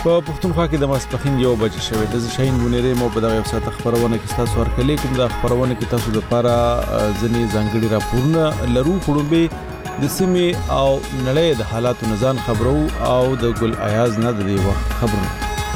په پښتونخوا کې د ماسپښین 1 بجې شوې د شاهین ګونیرې مو په دغه وسات خبرونه کې تاسو ورکړلې کوم د خبرونه کې تاسو لپاره ځنې ځانګړي راپورونه لرو خړوبې د سیمې او نړۍ د حالاتو نزان خبرو او د ګل ایاز نه د دې وخت خبرونه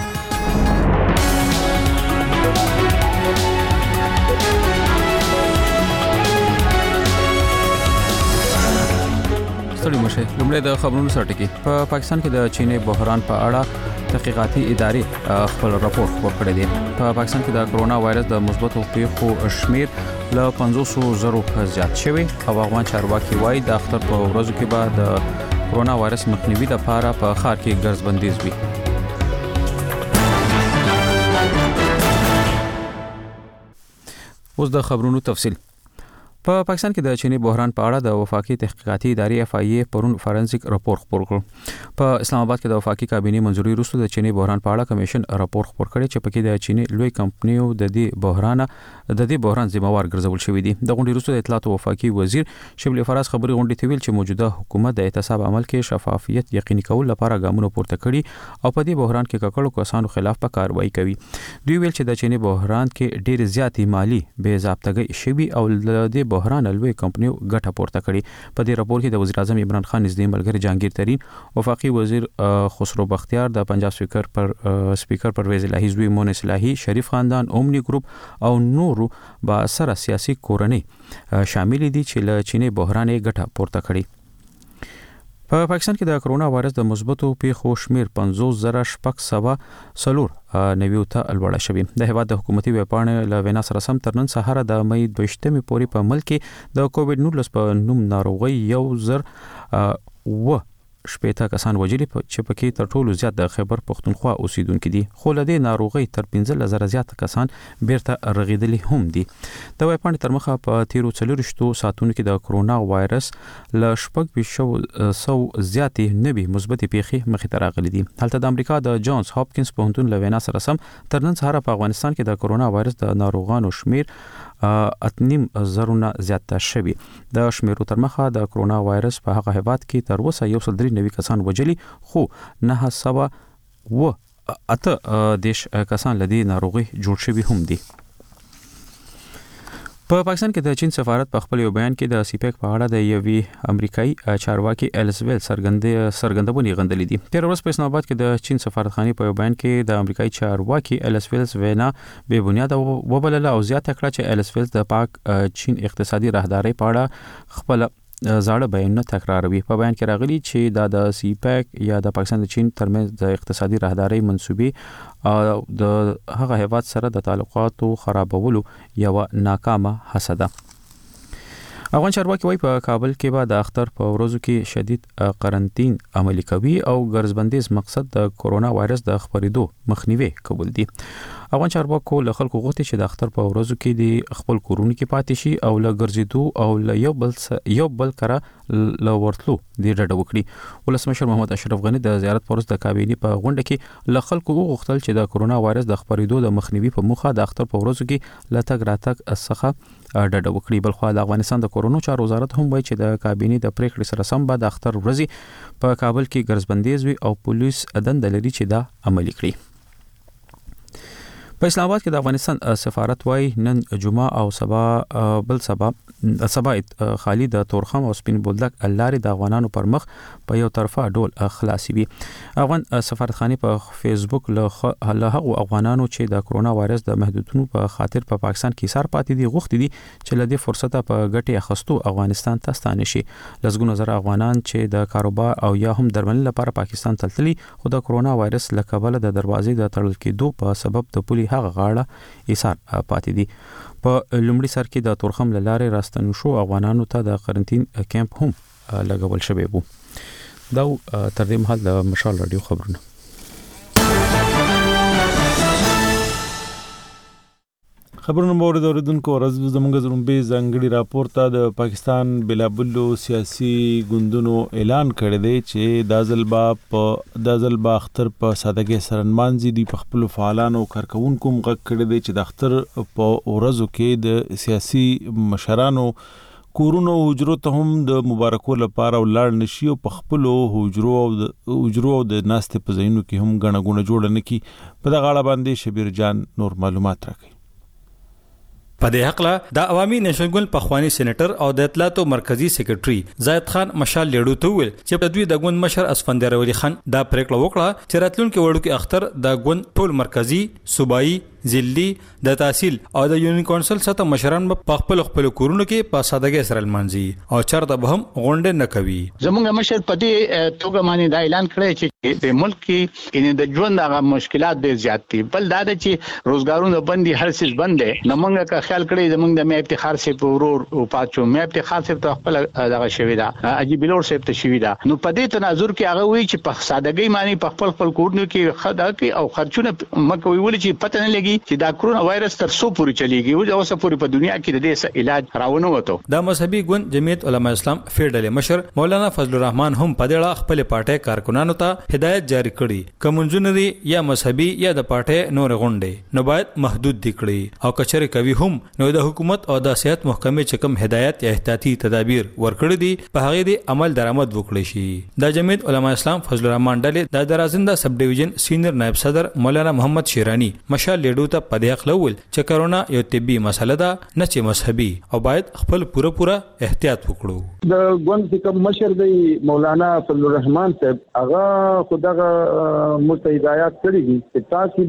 ستړي مشه لومړی د خبرونو سره ټکی په پاکستان کې د چیني بحران په اړه تحقیقاتي ادارې خپل راپور خپور کړی دی په پاکستان کې د کرونا وایرس د مثبتو پیښو شمیر له 500,000 زیات شوی او افغان چارواکي وایي د اختر په ورځو کې به د کرونا وایرس مخنیوي لپاره په ښار کې ګرځبندیز وي. اوس د خبرونو تفصیل. په پاکستان کې د چیني بحران په اړه د وفاقي تحقیقاتي ادارې FIA پرون فورنزیک راپور خپور کړ. په اسلام آباد کې د وفاقي کابینې منځوري وروسته د چیني بحران په اړه کمیشن راپور خپور کړی چې پکې د چیني لوی کمپنیو د دې بحران ذمہوار ګرځول شوی دی. د غونډې وروسته د اطلاعات او وفاقي وزیر شبلی فراز خبري غونډې ته ویل چې موجوده حکومت د احتساب عمل کې شفافیت یقیني کول لپاره ګامونه پورته کړي او په دې بحران کې ککړو کسانو خلاف په کاروایی کوي. دوی ویل چې د چیني بحران کې ډېر زیاتې مالی بې ضابطګۍ شوی او د دې بحران لوی کمپنیو ګټه پورته کړي. په دې راپور کې د وزیر اعظم عمران خان نږدې ملګری جهانگیر ترین، وفاقي وزیر خسرو بختیار، د پنجاب سپیکر پرویز الهی زوی مونس الهی، شریف خاندان، اومنی ګروپ او نورو با سره سیاسي کورنۍ شامل دي چې له چینی بحران ګټه پورته کړي. په پاکستان کې د کرونا وایرس د مثبتو پیښو شمیر 50,604 نویو ته لوړ شوی. د هیواد د حکومتي ویبپاڼې له وینا سره سم تر نن سهار د مې 22 پورې په ملک کې د کووډ-19 په نوم ناروغي 1,000 شپېته کسان وژلي چې پکې تر ټولو زیات د خیبر پښتونخوا اوسیدونکو دي. خو له دې ناروغي تر 15,000 زیات کسان بیرته رغیدلي هم دي. د ویبپاڼې تر مخه په 13 ساعتونو کې د کرونا وایرس له 600 زیاتې نوي مثبتې پیښې مخې ته راغلي دي. هلته د امریکا د جونز هاپکینز پوهنتون له وینا سره سم تر نن سهار په افغانستان کې د کرونا وایرس د ناروغانو شمیر 8,000 زیات شوی. د شمیرو تر مخه د کرونا وایرس په هغه هیواد کې تر اوسه 193 کسان وژلي خو 908 کسان لدی ناروغي جوړ شوی هم دي. په پاکستان کې د چین سفارت په خپل یو بیان کې د سیپیک په اړه د یوې امریکایي چارواکي الیسویل سرګندونې غندلې دي. تیر ورځ په اسلام آباد کې د چین سفارتخانه په یو بیان کې د امریکایي چارواکي الیسویل وینا بے بنیاد وبلله او زیاته کړه چې الیسویل د پاک چین اقتصادي راهداري په اړه خپل زاړه بیانونه تکراروي. په بیان کې راغلي چې د سیپیک یا د پاکستان د چین ترمنځ د اقتصادي راهداري منسوبي د هغه هیواد سره د تعلقاتو خرابولو یو ناکامه هڅه ده. افغان چارواکي وايي په کابل کې به د اختر په ورځو کې شدید قرنطین عملي کوي او ګرځبندیز مقصد د کرونا وایرس د خپرېدو مخنیوي کول دي. افغان چارواکو له خلکو غوښتي چې د اختر په ورځو کې د خپل کورونو کې پاتې شي او له ګرځېدو او له یو بل کره له ورتلو د ډډه وکړي. ولسمشر محمد اشرف غنی د زیارت پر وروسته د کابینې په غونډه کې له خلکو وغوښتل چې د کرونا وایرس د خپرېدو د مخنیوي په موخه د اختر په ورځو کې له تګ راتګ څخه ډډه وکړي. بلخو د افغانستان د کرونا چارو وزارت هم وایي چې د کابینې د پریکړې سره سم به د اختر ورځې په کابل کې ګرځبندیز وي او پولیس دنده لري چې دا عملي کړي. په اسلام آباد کې د افغانستان سفارت وايي نن جمعه او سبا خالی د تورخم او سپین بولدک لارې د افغانانو پر مخ په یو طرفه ډول خلاصي وي. افغان سفارتخانه په فیسبوک له هغو افغانانو چې د کرونا وایرس د محدودیتونو په خاطر په پاکستان کې سار پاتې دي غوښتي دي چې له دې فرصته په ګټه اخستو افغانستان ته ستانه شي. لږ زر افغانان چې د کاروبار او یا هم درمل لپاره پاکستان تللي خو د کرونا وایرس له کبله د دروازې د تړل کېدو په سبب د پولي هغه غاړه ایثار پاتې دي. په لومړي سر کې د تورخم لارې راستنو شو افغانانو ته د قرنطین کیمپ هم لګول شوی وو. دا تر دې مهال د مشال رادیو خبرونه. خبرونه مورد اوریدونکو ورځ زموږ زرومبي ځانګړي راپور ته د پاکستان بلابلو سیاسي ګوندونو اعلان کړی دی چې د ځلبا اختر په سادهګۍ سره نمانځي دي. په خپل فعالانو کارکونکو غږ کړی دی چې د اختر په ورځو کې د سیاسي مشرانو کورونو حجرو ته هم د مبارکو لپاره ولاړ نشي او په خپل حجرو او د ناستې په ځایونو کې هم غڼه غونه جوړ نه کی. په دغه اړه باندې شبیر جان نور معلومات راکړي. په دې حق لا د عوامي نېشنل ګوند پخوانی سېنیټر او د اطلاعاتو مرکزی سیکریټري زاید خان مشال لیډو ته ویل چې په دوی د ګوند مشر اسفندیار ولی خان دا پریکړه وکړه چې راتلونکي وړوکی اختر د ګوند ټول مرکزی صوبایي ضلعي د تحصیل او د یونین کونسل سره مشران په خپل کورونو کې په سادهګۍ سره لمانځي او چرته به هم غونډه نه کوي. زموږ مشر په دې توګه باندې دا اعلان کړی چې د ملک کې ان د ژوند هغه مشکلات ډېر زیات دي. بل دا چې روزګارونه بندي هر څه بند دي. نو موږ که خیال کړی زموږ د مې افتخار سي په ورور او پاتو مې افتخار سي ته خپل دغه شوی دا عجیب لور سي ته شوی دا. نو په دې تناظر کې هغه وی چې په سادهګۍ باندې په خپل کورونو کې خدا کې او خرچونه مکه ویل چې پته نه لګي چې دا کرونا وایرس تر څو پورې چلیږي او اوس پورې په دنیا کې د دې علاج راونه وته. د مذهبي ګوند جمعیت علماء اسلام فیډرل مشر مولانا فضل الرحمن هم په دې اړه خپل پارټي کارکونانو ته هدایت جاری کړي کومنځونري یا مذهبي یا د پارټي نور غونډې نو باید محدود دي کړي او کچره کوي هم نو د حکومت او د صحت محکمې چکم هدایت یا احتیاطي تدابیر ورکړي دي په هغه دي عمل درآمد وکړي شي. د جمعیت علماء اسلام فضل الرحمن ډلې د درازنده سب ډیویژن سینیئر نائب صدر مولانا محمد شیرانی مشال لیډو ته په دې خلول چې کرونا یو طبي مسله ده نه چې مذهبي او باید خپل پوره احتیاط وکړو. د ګوند کوم مشر دی مولانا فضل الرحمن صاحب هغه خدغه متهدایات کړی دي چې تاسو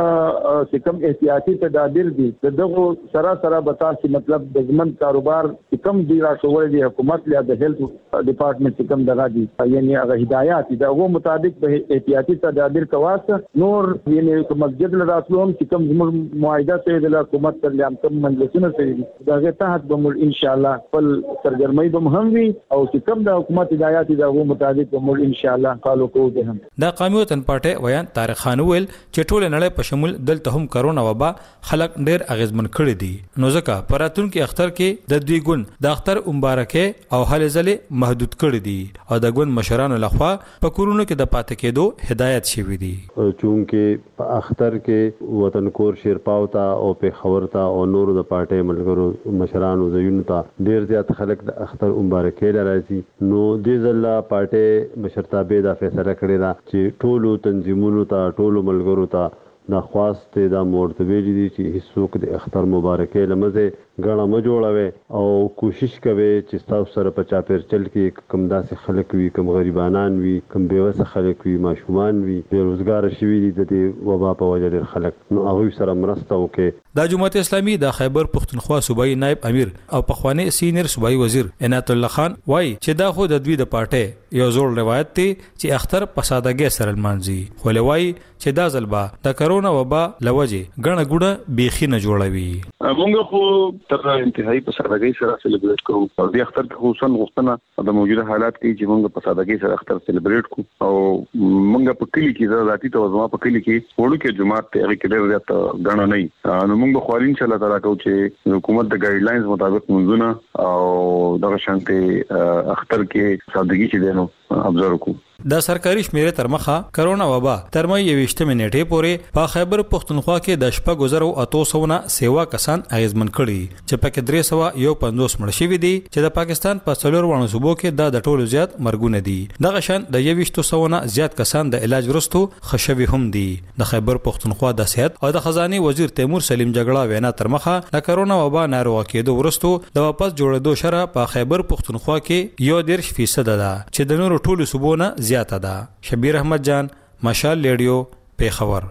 به کوم احتیاطي تدابیر دي دغه سره بتاسي مطلب د ځمن کاروبار کوم دی راټول دي حکومت یا د هیلث ډپارټمنټ کوم دغه دي یعنی هغه هدایات دغه مطابق به احتیاطي تدابیر کواسه نور یعنی مسجد لراتلوم چې کوم معاهده ته د حکومت تر لیام کوم مجلسونه سره دغه تحت به ان شاء الله خپل سرګرمۍ به هم وي او چې کوم د حکومت هدایات دغه مطابق به ان شاء الله فالو کوو به هم. د قومي وطن پارټي ویان طارق خان ویل چې ټول نړۍ په شمول دلته هم کرونا وبا خلک ډېر اغیزمن کړي دي نو ځکه پراتونکو اختر کې د دوی ګوند د اختر مبارکه او هلې ځلې محدود کړي دي او د ګوند مشرانو لخوا په کورونو کې د پاتې کېدو هدایت شوی دي. چونکه په اختر کې وطن کور شیرپاو ته او په خبر ته او نور د پارټي ملګرو مشرانو زینو ته ډېر زیات خلک د اختر مبارکه لراځي نو د ځله پارټي مشرتابه دا فیصله کړی دا چې ټولو تنظیمونو ته ټولو ملګرو ته دا خواسته دا مرتبه دي چې هیڅوک د اختر مبارکه لمزه غاڼه م جوړوي او کوشش کوي چې تاسو سره په چاپیر چل کې کم داسې خلک وي کم غریبانان وي کم بیوسه خلک وي ماشومان وي بیروزګار شوي دي د وبا په وجه ډېر خلک نو هغه سره مرسته وکړي. د جماعت اسلامي د خیبر پختونخوا صوبایي نائب امیر او پخوانی سینیئر صوبایي وزیر عنایت الله خان وایي چې دا خو د دوی د پارټي یو زوړ روایت دی چې اختر په سادهګۍ سره لمانځي خو لوي چې دا ځلبا د کرونا وبا لوجه غڼه ګوډه بیخي نه جوړوي. موږ خو تر انتهایی په سادهګۍ سره سلیبریټ کوو او د اختر خصوصا غوښتنه د موجوده حالات کې چې موږ په سادهګۍ سره اختر سلیبریټ کوو او موږ په کلی کې ذاتي توازن په کلی کې وړو کې جماعت ته هغه کې ډېر زیات غڼه نه نو موږ خو ان شاء الله تعالی کوو چې حکومت د ګایډ لاینز مطابق منځونه او دغه شانته اختر کې سادهګۍ چې دینو ابزرو کوو. د سرکاري شمیرې تر مخه کرونا وبا تر مې 28 نیټې پورې په خیبر پختونخوا کې د شپږ گزارو 800 نه سیوا کسان اغیزمن کړي چې پکې 350 مړ شوي دي چې د پاکستان په څلور وړو صوبو کې د ټولو زیات مرګونه دي. دغه شان د 200 نه زیات کسان د علاج ورستو خښوي هم دي. د خیبر پختونخوا د صحت او د خزانه وزیر تیمور سلیم جګړه وینا تر مخه د کرونا وبا ناروغ کېدو ورستو د واپس جوړېدو شره په خیبر پختونخوا کې 1.0% ده چې د نورو ټولو صوبو نه زیاته ده. شبیر احمد جان مشال لیډیو پیښور.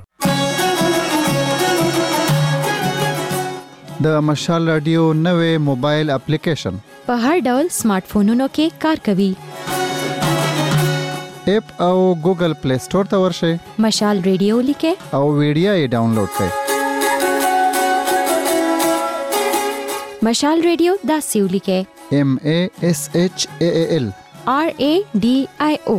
د مشال رادیو نوې موبایل اپلیکیشن په هر ډول سمارټ فونونو کې کار کوي. اپ او ګوګل پلی سٹور ته ورشئ مشال رادیو لیکه او ویډیو یې ډاونلوډ کړئ. مشال رادیو دا سیو لیکه MASHAAL RADIO.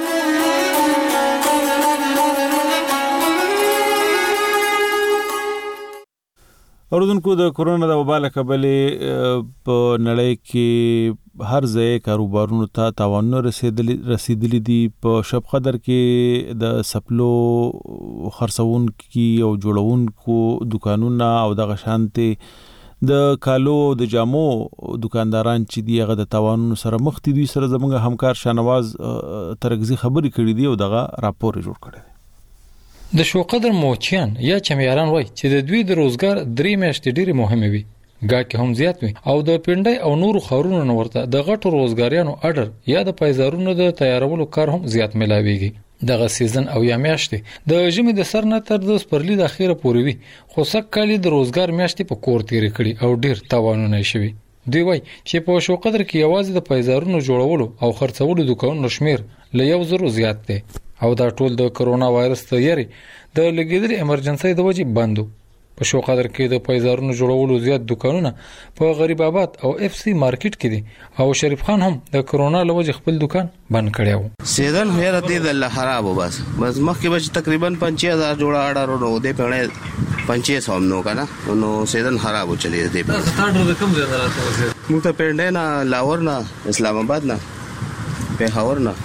اوردونکو د کورونا د وبا له کبلې په نړۍ کې هر ځای کاروبارونو ته تاوانونه رسیدلي دي. په شب قدر کې د سپلو خرڅون کی او جوړون کو دکانونه او د غشانته د کالو د جامو دکانداران چې دی هغه د تاوانونو سره مخ دي. دوی سره زموږ همکار شاهنواز ترغزي خبرې کړې دي او دغه راپور جوړ کړی. د شوقدر موچیان یا چمیاران وای چې د دوی د روزګار 3 میاشتې ډېری مهمه وي، ګاکه هم زیات وي او د پنډای او نورو خاورونو نورته د غټو روزګاریانو اډر یا د پایزارونو د تیارولو کار هم زیات ملاويږي. دغه سیزن او یا میاشتې د ژمي د سر نه تر د سپرلی د اخیره پورې وي، خو سک کالي د روزګار میاشتې په کور تیر کړي او ډیر تاوانونه شوي. دوی وای چې په شوقدر کې یوازې د پایزارونو جوړولو او خرڅولو دکانونو شمیر له 1000 زیات دی او دا ټول د کرونا وایرس ته یری د لګیدل ایمرجنسي د وجې بندو. په شوقدر کې د پایزارونو جوړولو زیات دکانونه په غریب آباد او اف سی مارکیټ کې دي او شریف خان هم د کرونا لوجه خپل دکان بند کړی و. سیزن هیر دې د خراب بس مخکې بچ تقریبا 5000 جوړه اډر نو دې په 500 نو کنه نو سیزن خراب چلی دی. سټارټر د کوم ځای راته موږ ته پنډه نه لاهور نه اسلام آباد نه پېښور نه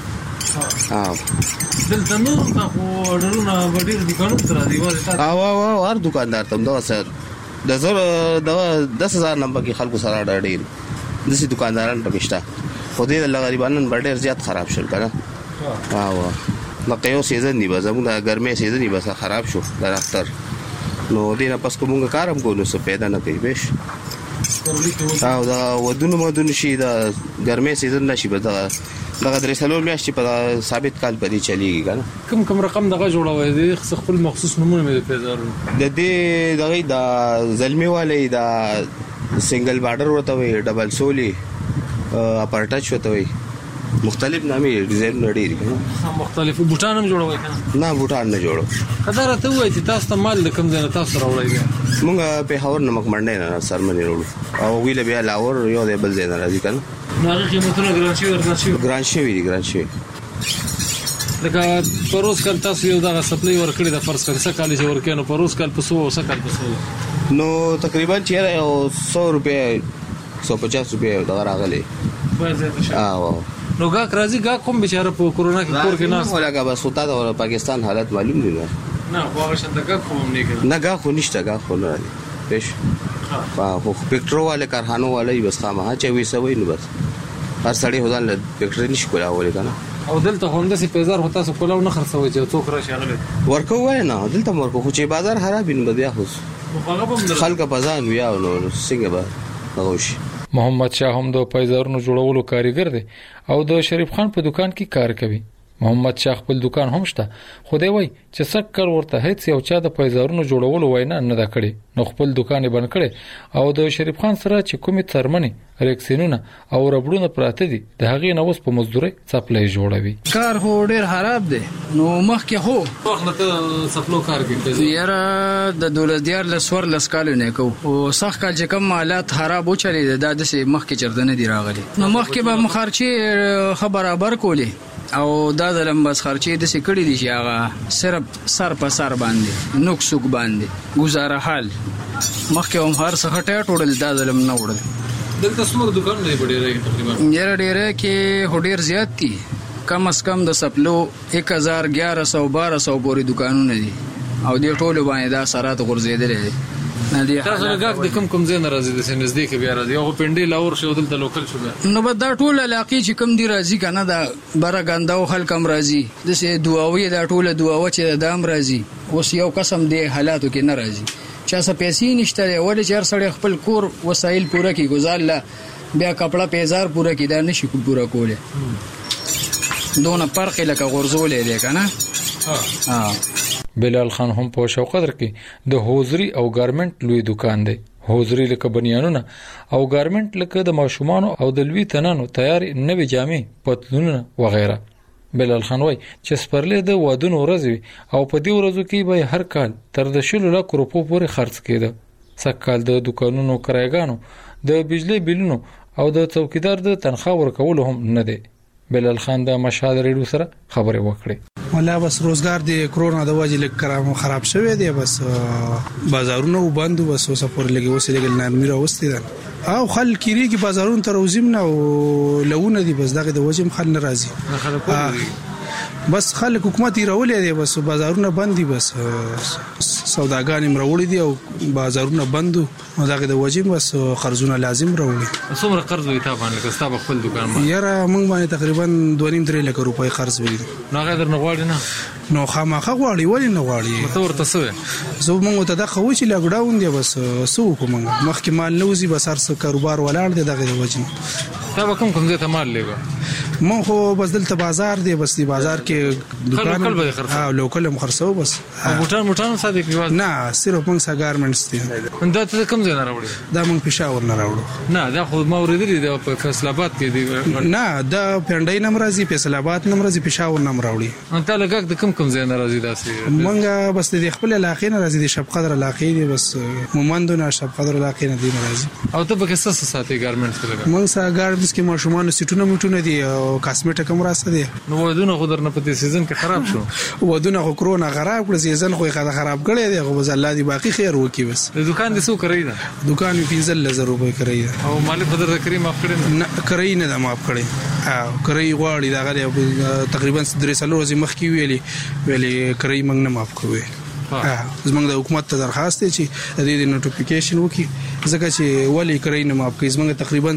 دلته نور خو اډرونه وړي دکانو تر دی وایي او هر دکاندار ته دا سر د 10000 نمبر کې خلکو سره اډر دي دکانداران پکشتا خو دې د غریبانو ډېر زیات خراب شول کنه. نو یو سیزن دی بس موږ د ګرمه سیزن دی بس خراب شو د اختر نو دې نه پس کومه کارم کوو څه پیدا نه کوي بش او دا ودونه شي د ګرمه سیزن نشي به دا درې سلور میاشتې په ثابت کال پرې چلیږي کنه. کوم رقم دغه جوړوي د خپل مخصوص نمونه مې د پیزارو د دې دغه د زلمی والي د سنگل بارډر ورته وي ډبل سولي اپارټچ ورته وي مختلف نامې ډیزاین لري کنه. مختلف بوټان هم جوړوي کنه؟ نه بوټان نه جوړو. خدای راته وایي چې تاسو ته مال د کوم ځای تاسو راوړی؟ موږ په هاور نمک منډه نه سرمنې وروړو او ویل بیا لاور یو د بل ځای نه راځي کنه. نو هغه قیمتونه ګران شوی لکه پروس کال تاسو یو دغه سپلای ورکړی د فرض کړه څه کال چې ورکې نو پروس کال په 100 او څه کال په 100 نو تقریبا 100 روپے 150 روپے دا راغلی نو ګاک راځي ګاک کوم بیچاره په کورونا کې کور کې نه ولاګه بس وتا د پاکستان حالت معلوم دي نه خو هغه شنه ګاک کوم نه کوي نه ګاک خو نشته ګاک خو نه دی پېښ خو پټرو والے کارخانو والے بس خامہ چوي سوي نو بس هر سړی هدان له پټرې نشي کولای کنه. او دلته هم د پیزار هوتا سو کولاو نه خرڅوي چې څوک راشي هغه ورکو وای نه دلته ورکو خو چې بازار خراب نه بیا خو خلک په ځان ویا نو څنګه به غوښ. محمد شاه هم د پیزارونو جوړولو کاریګر دی او د شریف خان په دکان کې کار کوي. محمد شاه خپل دکان هم شته خو دی وای چې سکر ورته هیڅ یو چا د پیزارونو جوړولو وینا نه دا کړي نو خپل دکان یې بند کړي او د شریف خان سره چې کومې ترمنې ریکسینونه او ربړونه پراته دي د هغې نه اوس په مزدوري سپلای جوړوي. کار هو ډیر خراب دی نو مخکې هو وخت ته سپلو کار کوي یاره د دولت دیار لسور لسکال نه کو او سخت کال چې کوم حالات خراب وچلي دا د مخکې چردنه دی راغلي نو مخکې به مخارچي خبرابر کولی او دا د لمبس خرچې د سکړې دي چې هغه صرف سر په سر باندې نوکسوک باندې گزاره حال مخکې هم هر څه هټه ټوړل دا د لم نه وړل. دلته څومره دکان دی ډېرې تقریبا یاره ډېرې کې هډیر زیات دي کم از کم د سپلو 1000 1100 1200 پورې دکانونه دي او دې ټول باندې دا سرات غورځېدل دي. تاسو لګاک د کوم ځای نه راځي د نزدیک بیا راځي او پنډي لاور شو دلته لوکل شو نو به دا ټول علاقې چې کوم دی راځي کنه دا برګاندا او خلک هم راځي د سه دعاوی دا ټول دعاوه چې دام راځي اوس یو قسم دی حالاتو کې نه راځي چا څه پیسې نشته ولې چر سړی خپل کور وسایل پوره کی گزار لا بیا کپڑا پیزار پوره کی دا نشي پوره کوله دونه فرق لکه غرزولې دی کنه. بلال خان هم په شوقدر کې د هوزري او ګارمنټ لوی دکان دی. هوزري لکه بنیانونه او ګارمنټ لکه د ماشومان او د لوی تنانو تیاری نوې جامې پتلونونه وغیرہ. بلال خان وای چې سپرلې د وادونو ورځ او په دې ورځو کې به هر کال تر د 10 لک روپو پورې خرڅ کېده. سکهال د دکانونو کرایګانو د بجلی بیلونو او د څوکیدار د تنخواه ورکول هم نه دی. بلال خان د مشهد ریډیو سره خبرې وکړې. ولا بس روزګار د کرونا د وجې لک کرام خراب شوی دی بس بازارونه وبندو بس اوسه پر لګي اوسه لګل نرمي راوستي ده او خلک کیږي بازارونه تر وزم نه او لونه دي بس دغه د وجم خل ناراضي بس خلک حکومت راولې دي بس بازارونه بند دي بس سوداګان مروړي دي او بازارونه بندو او دغه د وجې بس قرضونه لازم راوړي. څومره قرض وي تاسو باندې کستا په خپل دکان باندې؟ یاره موږ باندې تقریبا 2.5 لک روپۍ قرض وي. نو هغه در نه غواړي نه؟ نو خامخا غواړي ولې نه غواړي؟ ته ورته څه زه موږ ته دغه و چې لاکډاون دی بس سو کوم مخکې مال نوزي بس هر څه کاروبار ولاړ دی دغه د وجې. تا به کوم ځای ته مال لګا؟ مون خو بس دلته بازار دی بس دی بازار کې دکان لوکل به خرڅو. لوکل هم خرڅو بس. موټان ساده کې نه صرف موږ سا ګارمنټس دي. دا ته کوم ځای نه راوړي؟ دا موږ پېښور نه راوړو. نه دا خو ما ورېدلې دا په فیصل آباد کې دی. نه دا پنډای نم راځي فیصل آباد نم راځي پېښور نم راوړي. انت لګک د کوم ځای نه راځي داسې؟ موږ بس د خپل علاقې نه راځي د شب قدر علاقې دی بس مومندونه شب قدر علاقې نه دی راځي. او ته به څه ساتي ګارمنټس کې لګا؟ موږ سا ګارمنټس کې ماشومان سټونه میټونه دي او کاسمیټک هم راسته دي. نو ودونه خو درنه په دې سیزن کې خراب شو. ودونه خو کرونا خراب کړ سیزن خو خراب کړی دی خو بس الله دې باقي خیر وکړي. بس د دکان دې څو کوي دا؟ دکان 15000 روپۍ کوي. او مالک بدر کریم معاف کړی نه کوي نه دا معاف کړی. او کوي غواړي دا غره تقریبا 3 ورځې مخکې ویلي کوي موږ نه معاف کوي. زمونږ د حکومت ته درخواست دی چې د دې نوټیفیکیشن وکړي ځکه چې ولی کوي نه معاف کوي. زمونږ تقریبا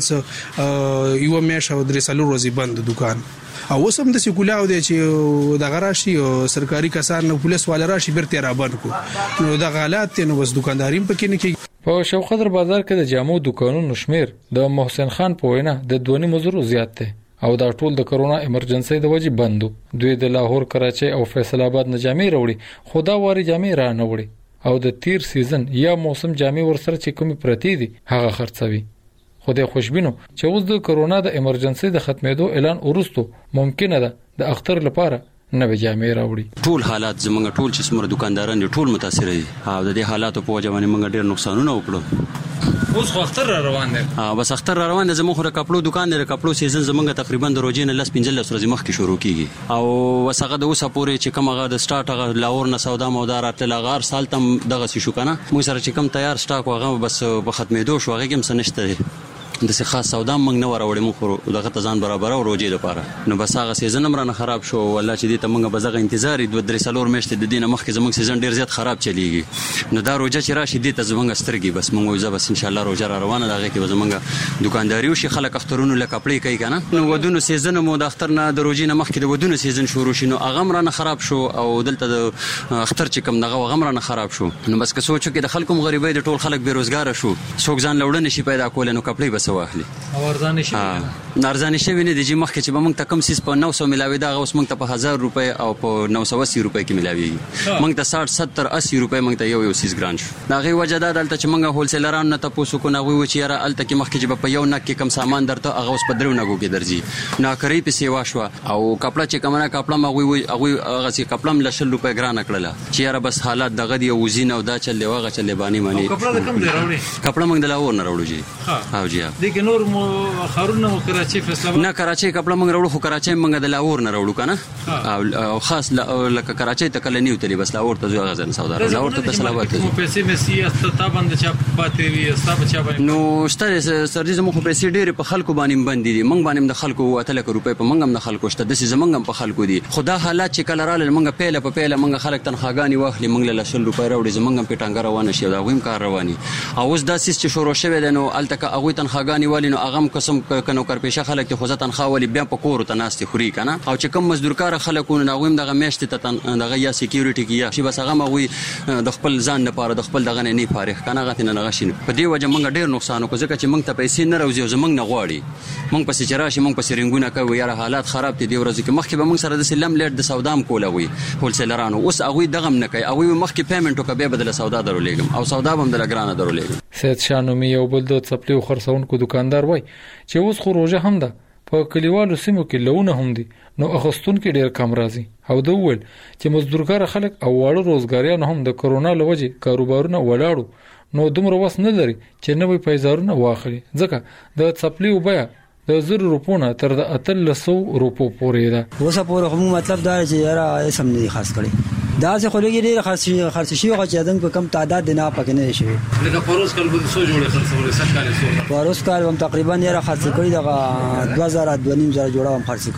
یو میاشت او 3 ورځې بند دکان او اوس هم د سکولاو دی چې د غراشي او سرکاري کسان نو پولیس والا راشي بیرته را بند کو نو د حالات نو بس دکانداریم پکې نه کیږي. په شوقدر بازار کې د جامو دکانونو شمیر د محسن خان په وینا د 2.5 زیات دی او دا ټول د کرونا ایمرجنسي د وجې بندو. دوی د لاهور کراچي او فیصل آباد نه جامې راوړي خدا واري جامې را نه وړي او د تیر سیزن یا موسم جامې ورسره چې کومي پرتی دي هغه خرڅوي. خدای خوشبینو چې اوس د کرونا د ایمرجنسي د ختمېدو اعلان ورستو ممکنه ده د اختر لپاره نوې جامې راوړي. ټول حالات زمونږ ټول چې څومره دکانداران دي ټول متاثر دي او د دې حالاتو په وجه باندې موږ ډېر نقصانونه وکړو. اوس خو اختر را روان دی. بس اختر را روان دی. زموږ خو د کپړو دکان دی. د کپړو سیزن زمونږ تقریبا د روزې نه 15 ورځې مخکې شروع کیږي او وسغه د اوسه پورې چې کومه د سٹارټ هغه لاور نه سودا مودا راتل غار سال تم دغه شي شو کنه موږ سره چې کوم تیار سٹاک هغه بس په ختمېدو شو هغه هم سنشته د څه خاص سودا موږ نه وراوړې موږ دغه تزان برابر او روزې لپاره نو بس هغه سیزن هم رانه خراب شو والله چې دې ته موږ بزغه انتظار 2-3 میاشتې د دینه مخکې زموږ سیزن ډیر زیات خراب چلیږي نو دا روزه چې راشي دې ته زموږ سترګي بس موږ زه بس ان شاء الله روزه را روانه دغه کې زموږ دکانداري او شي خلک اخترونو لکه کپړې کوي کنه نو ودونو سیزن مو د اختر نه د روزې نه مخکې د ودونو سیزن شروع شي نو هغه رانه خراب شو او دلته د اختر چې کوم دغه هغه رانه خراب شو نو بس که سوچو کې د خلکو غریبۍ د ټول خلک بیروزګار شو څوک ځان لوړ نشي پیدا کول نو کپړې بس واخلي ارزانه شي ارزانه شي نه دي چې مخکې چې به موږ ته کم سیس په 900 ملاوي دا اوس موږ ته په 1000 روپے او په 980 روپے کې ملاوي موږ ته 60 70 80 روپے موږ ته یو سیس ګران شو دا غي وجه دا دلته چې موږ هول سیلران نه تاسو کو نه وي چې را الته کې مخکې چې په یو نک کې کم سامان درته هغه اوس په درو نګو کې درځي نا کوي په سیوا شو او کپڑا چې کومه کپڑا ما وي هغه چې کپڑا م لشل روپے ګران کړل چې را بس حالات دغه دی وزینه او دا چل لوغه چل بانی مانی کپڑا کم دی راوړي کپڑا موږ د لاور نه راوړو جی او جی دي کې نور خارونه کراچي فیصل آباد نه کراچي کپړه موږ راوړو خو کراچي موږ د لاور نه راوړو کنه او خاص لکه کراچي ته کله نیو تلی بس لاور ته ځو غزن سودا لاور ته فیصل آباد ته پیسې مې استا باندې چا پاتې وي استا بچا باندې نو ستاره سرجي زموږ پیسې ډېر په خلکو باندې باندې دي موږ باندې د خلکو 3 روپے په موږ هم د خلکو شته د زمنګ په خلکو دي خدا حالات چې کله رااله موږ پیله په پیله موږ خلک تنخواګانی واخلي موږ له 100 روپے راوړي زمنګ په ټانګه روانه شي دا ویم کار رواني او اوس دا سیس چې شروع شوه د نو التک هغه تنخواګانی والی نو هغه قسم کنو کار پیشه خلک ته خو تنخوا ولی بیا په کور ته ناست خوري کنه او چې کوم مزدورکار خلکونه ناویم دغه میشت ته دغه یا سکیورټي کې شي بس هغه مغوي د خپل ځان لپاره د خپل دغه نه فارغ کنه غته نه غشین په دې وجه موږ ډیر نقصان وکړو ځکه چې موږ ته پیسې نه راوځي زمنګ نه غواړي موږ پسې چراشي موږ پسې رنگونه کوي یاره حالات خراب دي د ورځې کې مخکې به موږ سره د سلم لیټ د سودام کولوي هول سیلرانو اوس هغه دغه نه کوي هغه مخکې پیمنټ وکړي بدل سودا درولېګم او سودا هم د لګرانه درولېګم سید شانومي یو بل د چپلیو خرڅونکو دکاندار وای چې اوس خو روزه هم ده په کلیوالو سیمو کې لونه هم دي نو اخستون کې ډیر کم راځي او د ول چې مزدورکار خلک او واړو روزګاریان هم د کرونا لوجه کاروبارونه ولاړو نو دومره وس نه لري چې نوې پیسې واخلي ځکه د چپلیو بیا د 1000 روپو نه تر د 300 روپو پورې ده اوسه پورې هم مطلب دا چې یاره سم نه خاص کړي دا څه خلګي ډیر خرڅ شي او چې دن په کم تعداد نه پکې نه شي لکه پروس کال به سو جوړه خرڅول سرکاري سو پروس کال هم تقریبا یې خرڅ کړي دا 2000 جوړه هم خرڅ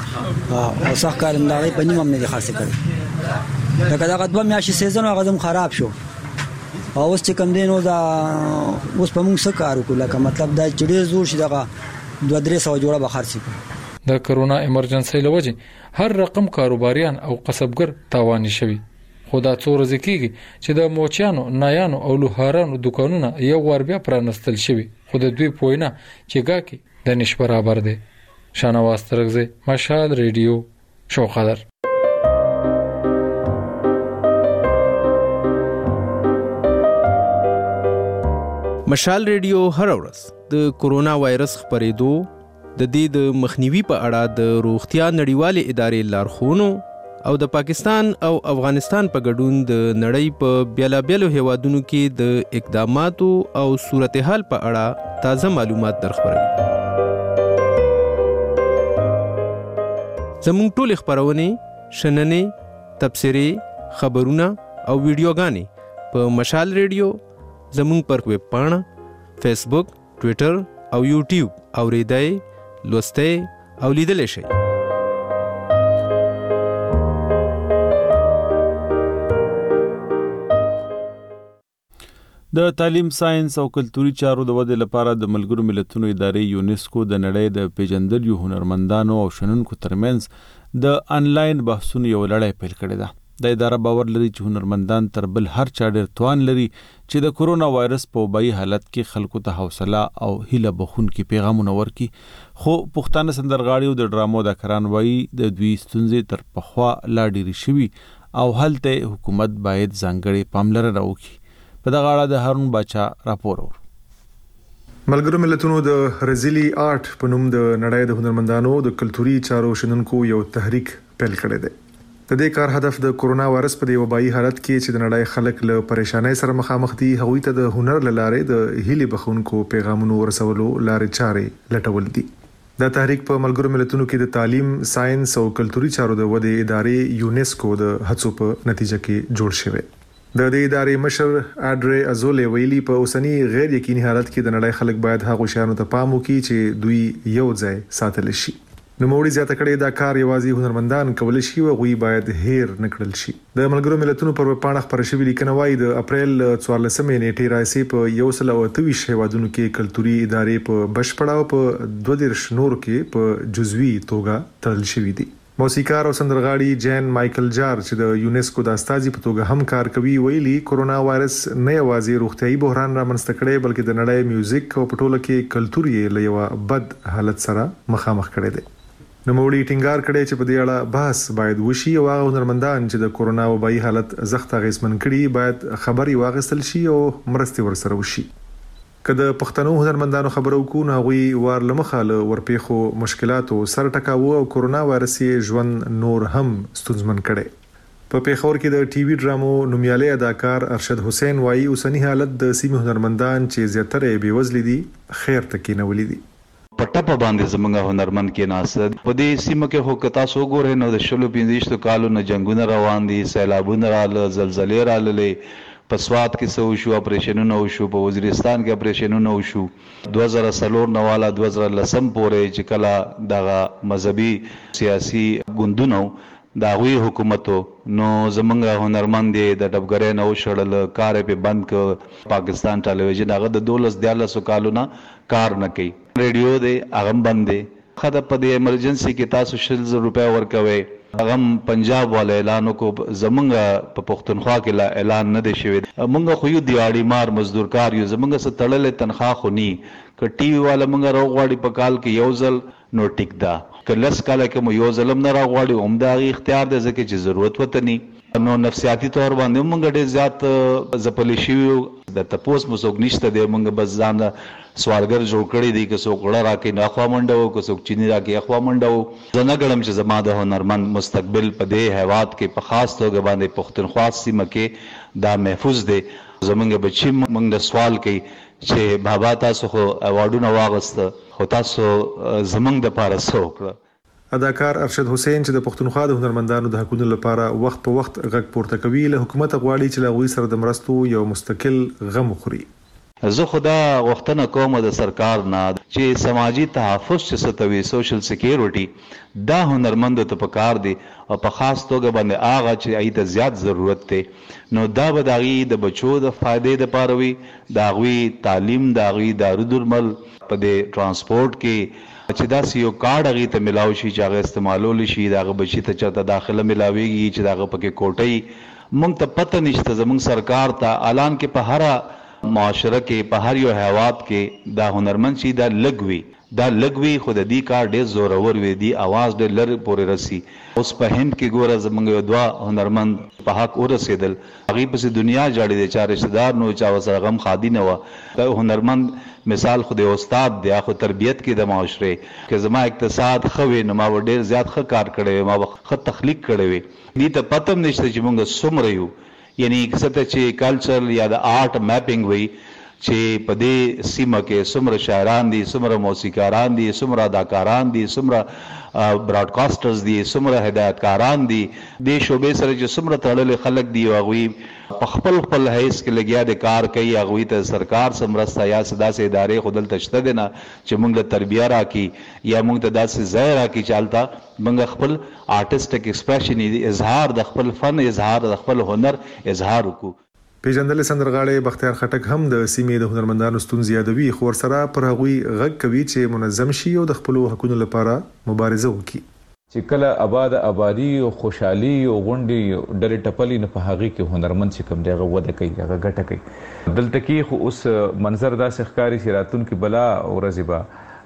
کړي او صح کال هم دا په نیمه نه خرڅ کړي دا کله غدوه میاشي سیزن هغه هم خراب شو او اوس چې کم دینو دا اوس په موږ څه کار وکړو لکه مطلب دا چې ډېر زور شي دغه 2-300 جوړه به خرڅ کړو د کرونا ایمرجنسي لوجه هر رقم کاروباریان او قصبګر تاوان شوي خو دا څو ورځې کېږي چې د موچیانو نایانو او لوهارانو دکانونه یو ور بیا پرانستل شوي خو د دوی پوینه چې ګاکي د نش برابر دی. شانواز ترغزه مشال ریډیو شوخدر. مشال ریډیو هر ورځ د کورونا وایرس خپرېدو د دې د مخنیوي په اړه د روغتیا نړیوالې ادارې لارښوونو او د پاکستان او افغانستان په ګډون د نړۍ په بیلابیلو هیوادونو کې د اقداماتو او صورتحال په اړه تازه معلومات درخبروي. زموږ ټول خبرونه شننې تبصرې خبرونه او ویډیوګانې په مشال ریډیو زموږ پر ویب پاڼه فیسبوک ټویټر او یوټیوب اوریدای لوستای او لیدلی شئ. د تعلیم ساينس او کلتوري چارو د ودې لپاره د ملګرو ملتونو ادارې یونیسکو د نړۍ د پیژندلو هنرمندانو او شنونکو ترمنځ د انلاین بحثونو یو لړۍ پیل کړې ده. د اداره باور لري چې هنرمندان تر بل هر چا ډېر توان لري چې د کورونا وایرس په وبایي حالت کې خلکو ته حوصله او هیله بخښونکي پیغامونه ورکړي. خو پښتانه سندرغاړي او د ډرامو د کرانوایي د دوی ستونزې تر پخوا لا ډېرې شوي او هلته حکومت باید ځانګړې پاملرنه وکړي. په دغه اړه د هارون باچا راپور ور. ملګرو ملتونو د رزيلي آرټ په نوم د نړۍ د هنرمندانو د کلتوري چارو شنونکو یو تحریک پیل کړی دی. د دې کار هدف د کورونا وایرس په وبایي حالت کې چې د نړۍ خلک له پریشانۍ سره مخامخ دي هغوی ته د هنر لاره د هیلې بخونکو پیغامونو ورسولو لارې چارې لټول دي. دا تحریک په ملګرو ملتونو کې د تعلیم ساينس او کلتوري چارو د ودې ادارې یونیسکو د هڅو په نتیجه کې جوړ شوی. د دې ادارې مشر اډري ازولې ویلي په اوسنی غیر یقیني حالت کې د نړۍ خلک باید هغه شیانو ته پام وکړي چې دوی یو ځای ساتل شي. نو موږ زیاته کړې دا کار یوازې هنرمندان کول شي او غوي باید هیر نکړل شي. د ملګرو ملتونو پر پاڼه خبر شوی لیکنه وايي د اپریل 14 نیټې راځي په 123 هیوادونو کې کلتوري ادارې په بشپړه او په 22 نور کې په جزوي توګه تړل شوی دي. موسیقار او سندرغاړي جین مایکل جار چې د یونیسکو د استازي په توګه هم کار کوي ویلي کورونا وایرس نه یوازې روغتيایي بحران رامنځته کړي بلکې د نړۍ میوزیک او پټوله کې کلتوري لېوا بد حالت سره مخامخ کړي دي. نو موږ ټینګار کړي چې په دې اړه بحث باید وشي او هغه هنرمندان چې د کورونا وبایي حالت زخت غیسمن کړي باید خبري واغستل شي او مرستي ورسره وشي. کله پښتنو هنرمندانو خبرو کو نه غوي وار لمخاله ورپېخو مشکلاتو سر ټکاوه او کورونا وایرس ژوند نور هم ستونزمن کړي. په پیښور کې د ټي وي ډرامو نومیالي اداکار ارشد حسین وایي اوسنی حالت د سیمه هنرمندان چې زیاتره بیوزلي دي خیر تکي نه ولې دي. پټه باندې زمونږ هنرمند کې ناسد په دې سیمه کې هو کتا سو ګورې نو د شلو 15 کالو نه جنگونه روان دي سیلابونه رااله زلزلې رااله په سواد کې سو شو اپریشنونه وشو په وزیرستان کې اپریشنونه وشو 2004 نواله 2010 پورې چې کله دغه مذهبي سیاسي ګوندونو دا وی حکومتو نو زمونږ هنرمند د ډبګرې نو شړل کار په بند ک پاکستان ټلویزیون هغه د 12 کالو نه کار نه کوي ریډیو دې هغه بند دي خدای په دې ایمرجنسي کې تاسو 100 روپیا ورکوي هغه پنجاب والا اعلان کو زمونږ په پښتونخوا کې لا اعلان نه دی شوی مونږ خو یو دیاړي مار مزدور کار یو زمونږ سره تړلې تنخواه خو ني ک ټي وي والا مونږ راغواړي په کال کې یو ځل نو ټیک دا ک لس کال کې مو یو ځلم نه راغواړي عمده اختیار دی ځکه چې ضرورت وته ني نو نفسیاتي تور باندې مونږ ډېر زیات زپلې شو د تپوس مسوګ نشته دی مونږ بس ځان سوالګر جوړ کړی دی که څوک وړه راکې نه خوا منډو که څوک چینی راکې اخوا منډو زه نه ګڼم چې زما د هنرمند مستقبل په دې هیواد کې په خاص توګه باندې پښتونخوا سیمه کې دا محفوظ دی زمونږ بچي مونږ سوال کوي چې بابا تاسو خو ایوارډونه واغسته خو تاسو زمونږ د پاره څه وکړه. اداکار ارشد حسین چې د پښتونخوا د هنرمندانو د حقوقو لپاره وخت په وخت غږ پورته کوي له حکومت غواړي چې له غوي سره د مرستو یو مستقل غم خوري. زه خدا غوښتنه کوم د سرکار نه چې سماجی تحفظ چې ستوي سوشل سکیورټي دا هنرمندو ته پکار دي او په خاص توګه باندې هغه چې ایته زیات ضرورت ته نو دا به داغي د بچو د فائدې د پاروي داغوي تعلیم داغوي دارو درمل په د ترانسپورت کې چې دا سیو کارت هغه ته ملاوي شي چې هغه استعمالول شي دا بچی ته چرته داخله ملاويږي چې دا پکې کوټي مونږ ته پته نشته زمونږ سرکار ته اعلان کې په هر معاشره کې په هر یو حیوات کې دا هنرمند شي دا لګوي خود دې کار ډېر زورور وي دی आवाज ډېر لر پورې رسی اوس په هند کې ګوره زمونږ یو دوا هنرمند په حق ورسېدل هغه په دنیا جاړي دي چا رشتہ دار نو چا وسره غم خادي نه و دا هنرمند مثال خود استاد دی خو تربیت کې د معاشره کې زما اقتصاد خوي نو ما ډېر زیات ښه کار کړی ما ښه تخلیق کړی وي دې ته پتم نشته چې موږ څومره یو یعنی کسته چې کلچر یا د آرت میپینګ وي چې په دې سیمه کې څومره شاعران دي څومره موسیقاران دي څومره اداکاران دي څومره براډکاسټرز دي څومره هدایتکاران دي د شوبې سره چې څومره تړلې خلک دي هغه په خپل حیث کې لګیا د کار کوي هغه ته سرکار سمرسته یا صدا سه ادارې خودل تشته دي نه چې موږ له تربیه راکې یا موږ ته داسې ځای راکې چالتا موږ خپل آرټسټک ایکسپریشن اظهار د خپل فن اظهار د خپل هنر اظهار وکړو پیژندل سندرغاړي بختیار خټک هم د سیمې د هنرمندانو ستونزې یادوي خو سره پر هغوی غږ کوي چې منظم شي او د خپل حقوقو لپاره مبارزه وکړي چې کله آبادی او خوشحالي او غونډي ډېر ټپلي نه په هغه کې هنرمند چې کوم دیغه وده کوي هغه ګټه کوي دلته کې خو اوس منظر داسې ښکاری چې راتون کې بلا او رزبا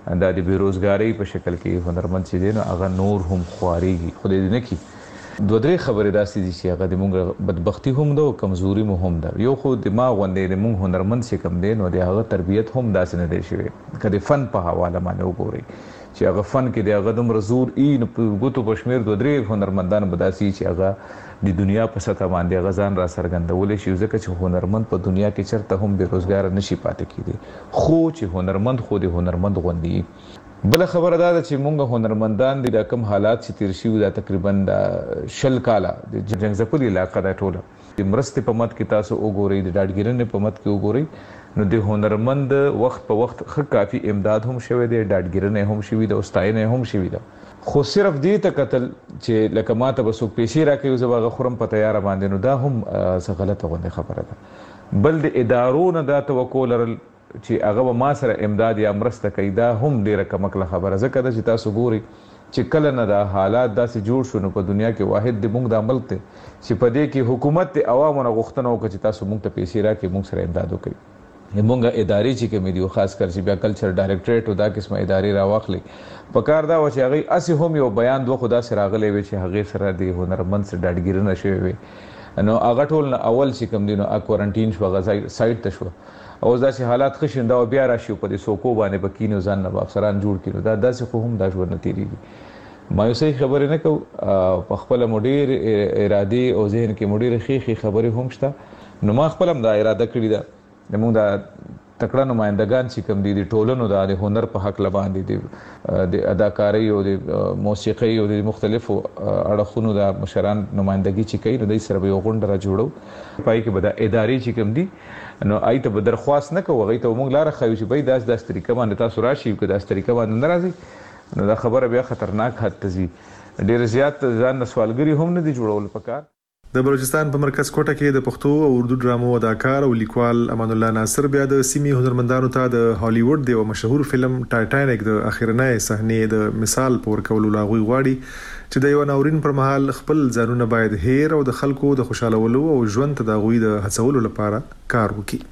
د بیروزګاری په شکل کې هنرمند چې دین هغه نور هم خواريږي خو دې نه کی دوه درې خبرې داسې دي چې هغه د مونږ بدبختی هم ده او کمزوري مو هم ده یو خو دماغ غونډې د مونږ هنرمند چې کم دي نو د هغه تربیت هم داسې نه دی شوی کله فن په حواله باندې وګوري چې هغه فن کې د هغه د مرزور این په ګوتو پښمیر دوه درې هنرمندان بداسي چې هغه د دنیا په سطح باندې غزان را سرګندول شي ځکه چې هنرمند په دنیا کې چرته هم بیروزګار نشي پاتې کیدی خو چې هنرمند خو د هنرمند غوندي بل خبره دا چې مونږ هنرمندان دي د کم حالات چې تیر شي دا تقریبا د شل کاله د جنگ زپلي علاقې دا ټوله د مرستې په مت کې تاسو وګورئ د ډاډګیرنې په مت کې وګورئ نو د هنرمند وخت په وخت ښه کافي امداد هم شوی دی ډاډګیرنې هم شوی دی او ستاینه هم شوی دی خو صرف دې ته قتل چې لکه ماته به څوک پیسې راکوي زه به خورم په تیاره باندې نو دا هم څه غلطه غوندې خبره ده بل د ادارو نه دا توقع لرل چې هغه ما سره امداد یا مرسته کوي دا هم ډیره کمکله خبره ځکه چې تاسو ګوري چې کله نه دا حالات داسې جوړ شو نو په دنیا کې واحد د موږ د عمل ته چې په دې کې حکومت د عوامو نه غوښتنه وکړي چې تاسو موږ ته پیسې راکړئ موږ سره امداد وکړي موږ ادارې چې کومې دي خاص کر چې بیا کلچر ډایریکټریټ او دا قسمه ادارې راواخلي په کار دا و چې هغه اسی هم یو بیان دوه خدا سره راغلی وي چې هغه سره د هنرمند سره ډاډګیرنه شوی وي نو هغه ټول اول چې کوم دي نو کوارنټین شو هغه سایت ته شو او داسې حالات خشنده او بیا راشي په دې سوکو باندې بکینو ځان نه افسران جوړ کړي دا داسې خو هم دا ژوند تیریږي مایوسي خبرې نه کو په خپل مدیر ارادي او ذهن کې مدیر خيخي خبرې هم شته نو ما خپل هم دا اراده کړی ده موږ دا تکړه نمائندگان چې کوم دي د ټولنو د هنر په حق لباندې د اداکاری او د موسیقي او د مختلفو اړخونو د مشران نمائندګي چې کوي نو د سره یو غونډه را جوړو پای کې به د ادارې چې کوم دي نو آیته به درخواست نه کوو غي ته موږ لار خو چې به داس طریقه باندې تاسو راشي که داس طریقه باندې ناراضي نو دا خبره بیا خطرناک حد ته ځي ډیر زیات ځان سوالګری هم نه دي جوړول پکار د بلوچستان په مرکز کوټه کې د پښتو او اردو ډرامو اداکار او لیکوال امان الله ناصر بیا د سیمې هنرمندانو ته د هالیوډ د مشهور فلم ټایټانیک د اخرنۍ صحنې د مثال پور کولو لاغوي غواړي چې د یو ناورین پر مهال خپل ځانونه باید هیر او د خلکو د خوشالولو او ژوند ته د غوي د هڅولو لپاره کار وکړي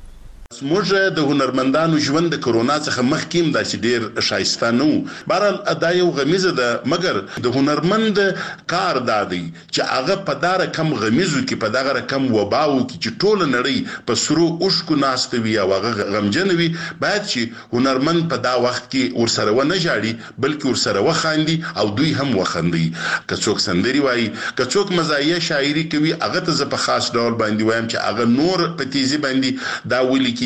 موږ د هنرمندانو ژوند د کرونا څخه مخکیم د ډیر شایسته نو بهرال ادا یو غمیزه ده مګر د هنرمند کار دادی چې هغه په دار کم غمیزو کې په دغه کم وباو کې چې ټول نړۍ په سرو اوشکو ناستوي او هغه غمجنوي باید چې هنرمند په دا وخت کې ورسره و نه جاړي بلکې ورسره وخاندي او دوی هم وخاندي که څوک سندري وایي که څوک مزایه شاعري کوي هغه ته په خاص ډول باندې وایم چې هغه نور په تیزی باندې دا ولي کې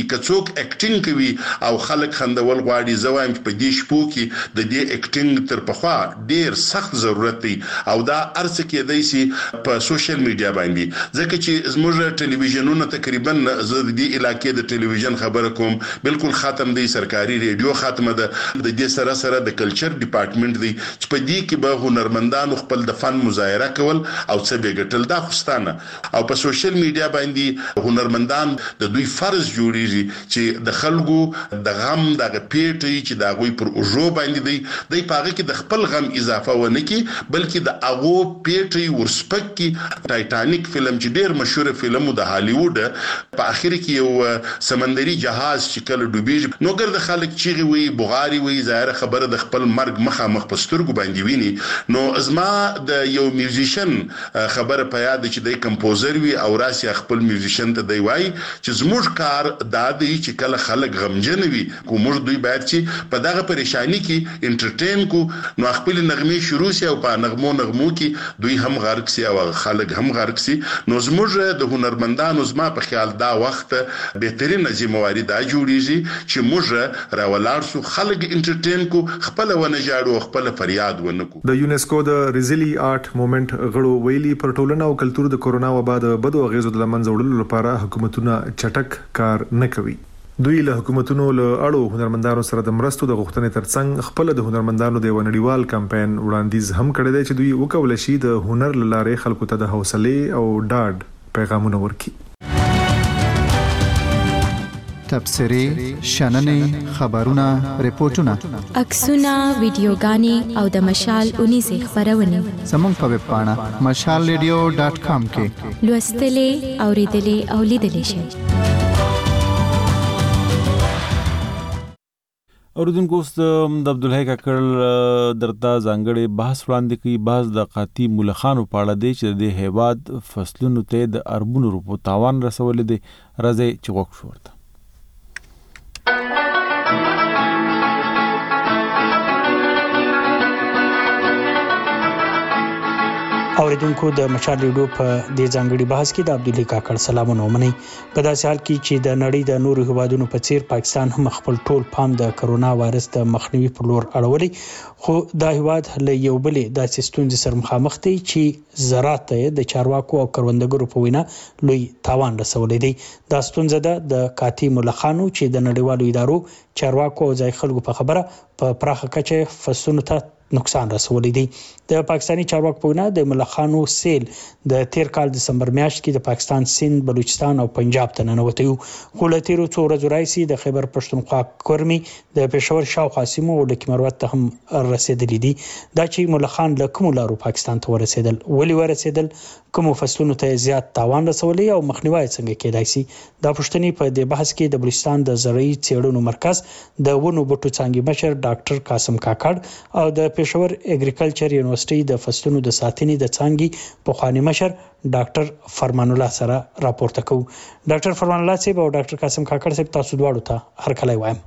کې کڅوک اکټینګ کوي او خلک خندول غواړي زوایم په دې شپو کې د دې اکټینګ تر پخوا ډیر سخت ضرورت دی او دا ارڅ کې دی سي په سوشل میډیا باندې ځکه چې زموږ ټلویزیونونه تقریبا زه د دې علاقې د ټلویزیون خبره کوم بالکل ختم دی سرکاري ریډیو ختمه ده د دې سره سره د کلچر ډپارټمنټ دی چې په دې کې به هنرمندانو خپل د فن مظاهره کول او څه به ګټل دا خوستانه او په سوشل میډیا باندې هنرمندان د دوی فرض جوړیږي چې د خلکو د غم د پیټي چې دا غوي پر اوجو باندې دی پاره کې د خپل غم اضافه ونه کی بلکې د اغو پیټي ورسپک کی ټایټانیک فلم چې ډیر مشهور فلم د هالیوډ په اخر کې یو سمندري جهاز چې کله ډوبېږي نو ګرځي خلک چیغي وي بغاري وي ظاهر خبره د خپل مرګ مخامخ پسترګو باندې ویني نو ازما د یو میوزیشن خبره په یاد چې د کمپوزر وي او راسي خپل میوزیشن ته دی وای چې زموږ کار دا دی چې کله خلک غمجن وي کومور دوی باید چې په دغه پریشانی کې انټرټین کو نو خپل نغمه شروع سي او په نغمو کې دوی هم غرق سي او خلک هم غرق سي نو زموږ د هنرمندانو زما په خیال دا وخت بهترین ذمہواری دا جوړیږي چې موږ راولار سو خلک انټرټین کو خپل ونه جاړو خپل فریاد ونه کو د یونیسکو د ریزلی آرټ موومېنټ غړو ویلي پر ټولنه او کلتور د کورونا وبا د بدو اغیزو د منځ وړلو لپاره حکومتونه چټک کار نه کوي دوی له حکومتونو له اړو هنرمندانو سره د مرستو د غوښتنې ترڅنګ خپل د هنرمندانو د ونړیوال کمپاین وړاندیز هم کړی دی چې دوی وکول شي د هنر لاره خلکو ته د حوصله او ډاډ پیغامونه ورکړي تبصری شننې خبرونه ریپورتونه عکسونه ویډیوګانې او د مشال 19 خبرونه زموږ په ویب پاڼه mashalradio.com کې لوستلې اوریدلې او لیدلې شئ اوردونکو د عبدالحی کاکړ درته ځانګړي بحث وړاندې کوي بحث د قاطی ملخانو په اړه دی چې د هیواد فصلونو ته د اربونو روپو تاوان رسولې دي راځي چې وقف ورته اوریدونکو د مشال ریډیو په دې ځانګړي بحث کې د عبدالحی کاکړ سلامونه ومني په داسې حال کې چې د نړۍ د نورو هیوادونو په څیر پاکستان هم خپل ټول پام د کرونا وایرس د مخنیوي پر لور اړولې خو دا هیواد له یو بلې د ستونزې سره مخامخ دی چې زراعت د چارواکو او کروندګرو په وینا لوی تاوان رسولې دی دا ستونزه د قاطی ملخانو چې د نړیوالو ادارو چارواکو او ځای خلکو په خبره په پراخه کچه فصلونو ته نقصان رسولې دي د پاکستانی چارواکو په وینا د ملخانو سیل د تیر کال دسمبر میاشت کې د پاکستان سند بلوچستان او پنجاب ته ننوتی خو له تیرو څو ورځې راځي د خیبر پښتونخوا کورمي د پېښور شاوخوا سیمو او لکه مروت ته هم رسیدلې دي دا چې ملخان له کوم لارو پاکستان ته ورسېدل ولې ورسېدل کوم فصلونو ته زیات تاوان رسولې او مخنیوي څنګه کېدای شي دا پښتني په دې بحث کې د بلوچستان د زرعي څېړنو مرکز د ونو بوټو څانګې مشر ډاکټر قاسم کاکړ او د پېښور اګریکلچر یونیورسيټي د فصلونو د ساتنې د څانګې په خواني مشر ډاکټر فرمان الله سره راپورته کوو ډاکټر فرمان الله صاحب او ډاکټر قاسم کاکړ صاحب تاسو دواړو ته هر کله وایم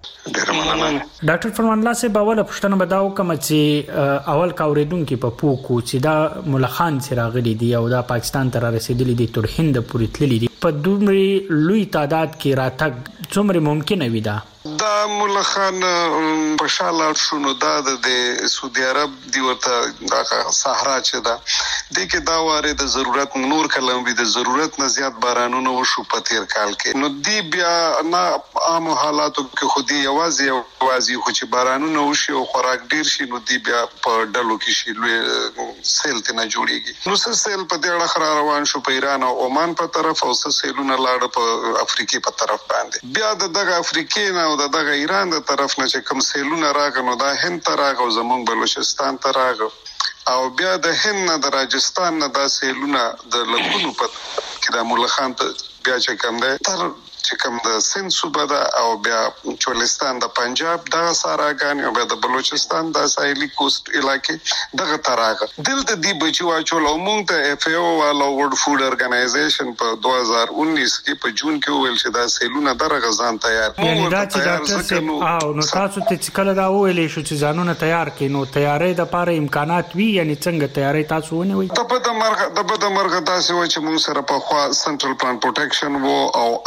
ډاکټر فرمان الله صاحب اوله پښتنه بداو کوم چې اول کاوریدونکو په پوکو چې دا ملخان سراغلي دي او دا پاکستان ته رسیدلي دي تر هند پورې تللي دي په دومره لوی تعداد کې راتګ څومره ممکن وي دا ملخان په شاله شنو د سعودي عرب دی ورته د صحرا چې دا د کې دا واره د ضرورت نور کلم وي د ضرورت نه زیات بارانونه وشو په تیر کال کې نو دی بیا نه عام حالاتو کې خودي یوازې خو چې بارانونه وشي او خوراک ډیر شي نو دی بیا په ډلو کې شي لوی سیل ته نه جوړیږي نو سیل په دې اړه روان شو په ایران او عمان په طرف او سیلونه لاړ په افریقا په طرف باندې بیا دغه افریقا نه او دغه ایران د طرف نه چې کوم سیلونه راغنو دا هند ته راغو زمونږ بلوچستان ته راغو او بیا د هند نه د راجستان نه دا سیلونه د لګونو په کې د ملخان ته بیا چې کوم ده تر چې کوم د سند صوبه ده او بیا چولستان د پنجاب د ساراګان او بیا د بلوچستان د ساحلي کوست علاقې دغه تراغه دلته دی بچو اچول او مونږ ته اف او والا ورلد فود اورګنایزیشن په 2019 کې په جون کې ویل چې دا سیلونه درغه ځان تیار یعنی دا چې ډاکټر صاحب او نو تاسو ته کله دا ویلې شو چې ځانونه تیار کړي نو تیارې د لپاره امکانات وی یعنی څنګه تیارې تاسو ونه وي د بده مرغه تاسو چې مونږ سره په خوا سنټرل پلان پروټیکشن وو او هغه اوس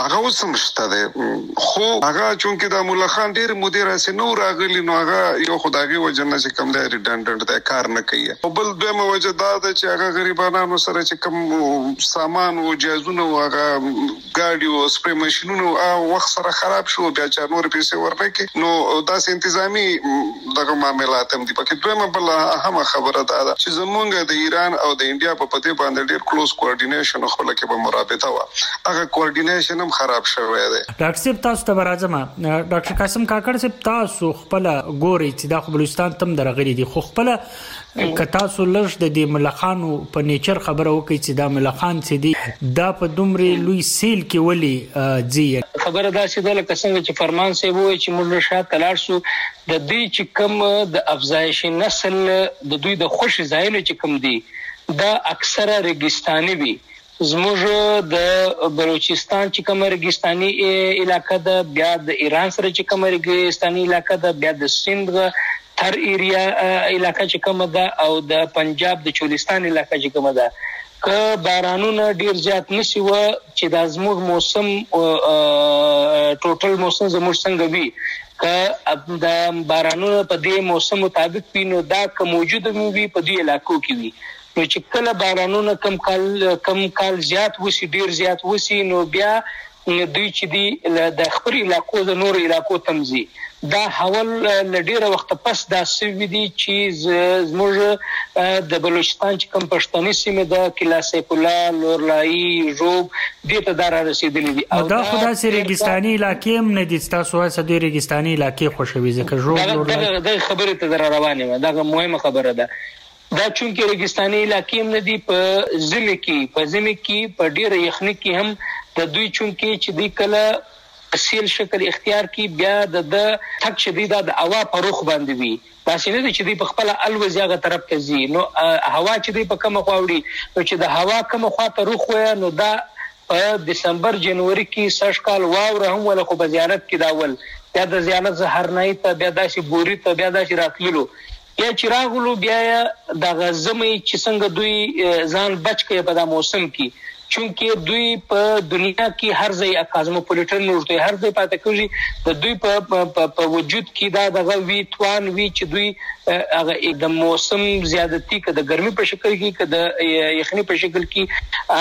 قسم شته ده خو هغه چونکه د مولا خان ډیر مدیر اسه نو راغلی نو هغه یو خدایي وجنه چې کم دی ریډنډنټ د کار نه کوي او بل دویمه وجه دا ده چې هغه غریبانو سره چې کم سامان او جهازونه او هغه ګاډي او سپری ماشينونو او وخت سره خراب شو بیا چې نور پیسې ورنکې نو داسې انتظامی دغه معاملات هم دي پکې دویمه بل اهم خبره ده چې زمونږ د ایران او د انډیا په پته باندې ډیر کلوز کوارډینیشن خپل کې به مرابطه و هغه کوارډینیشن هم خراب شوی دی. ډاکټر صاحب تاسو ته راځم ډاکټر قاسم کاکړ صاحب تاسو خپل ګوري چې د بلوچستان تم درغلي دي خو خپل کتا سو لږ د دې ملخانو په نیچر خبره وکړي چې دا ملخان چې دي دا په دومره لوی سیل کې ولي ځي خبره دا چې د لکسنګ چې فرمان صاحب وایي چې موږ شاته تلاړ شو د دې چې کم د افزایش نسل د دوی د خوش ځایونه چې کم دي دا اکثره ریګستاني وي زموږ د بلوچستان چې کوم ریګستاني علاقہ ده بیا د ایران سره چې کوم ریګستاني علاقہ ده بیا د سند تر ایریا علاقہ چې کوم ده او د پنجاب د چولستان علاقہ چې کوم ده که بارانونه ډیر زیات نشي و چې د زموږ موسم ټوټل موسم زموږ څنګه وي که د بارانونه په دې موسم مطابق وي دا که موجود وي په دې علاقو کې وي نو چې کله بارانونه کم کال زیات وسی ډیر زیات وسی نو بیا دوی چې دی د خپل علاقو د نور علاقو تمزي دا حول لډیره وخت پس دا سوي دي چې زموږ د بلوچستان چې کم پښتني سیمه د کلا سیف الله لورلای روب دې ته دار رسیدلې دي او دا خدای سي ریګستاني علاقې هم نه دي تاسو وایي چې د ریګستاني علاقې خوشوي ځکه روب لورلای دا خبره ته در روانه ده دا مهمه خبره ده دا چونکه ریګستاني علاقې هم نه دي په ځمکه کې په ډیره یخني کې هم د دوی چونکه چې دی کله اصل شکل اختیار کی بیا د تک شدید د هوا په روخ باندې وي تاسو نه چې دی په خپل الوزیاغه طرف ته زی نو هوا چې دی په کومه خواوړي نو چې د هوا کومه خوا ته روخ وي نو دا په دسمبر جنوري کې سږ کال واوره هم ولا خو بزیارت کې داول بیا د زیارت زهر نه ته بیا داسې بوري ته بیا داسې راتللو یا چراغلو بیا د غزمې چې څنګه دوی ځان بچ کړي په دا موسم کې چونکه دوی په دنیا کې هر ځای کاسموپولیټن ورته هر ځای پاتې کوي د دوی په وجود کې دا دغه وی توان وی چې دوی هغه د موسم زیادتی کې د ګرمي په شکل کې کې د یخني په شکل کې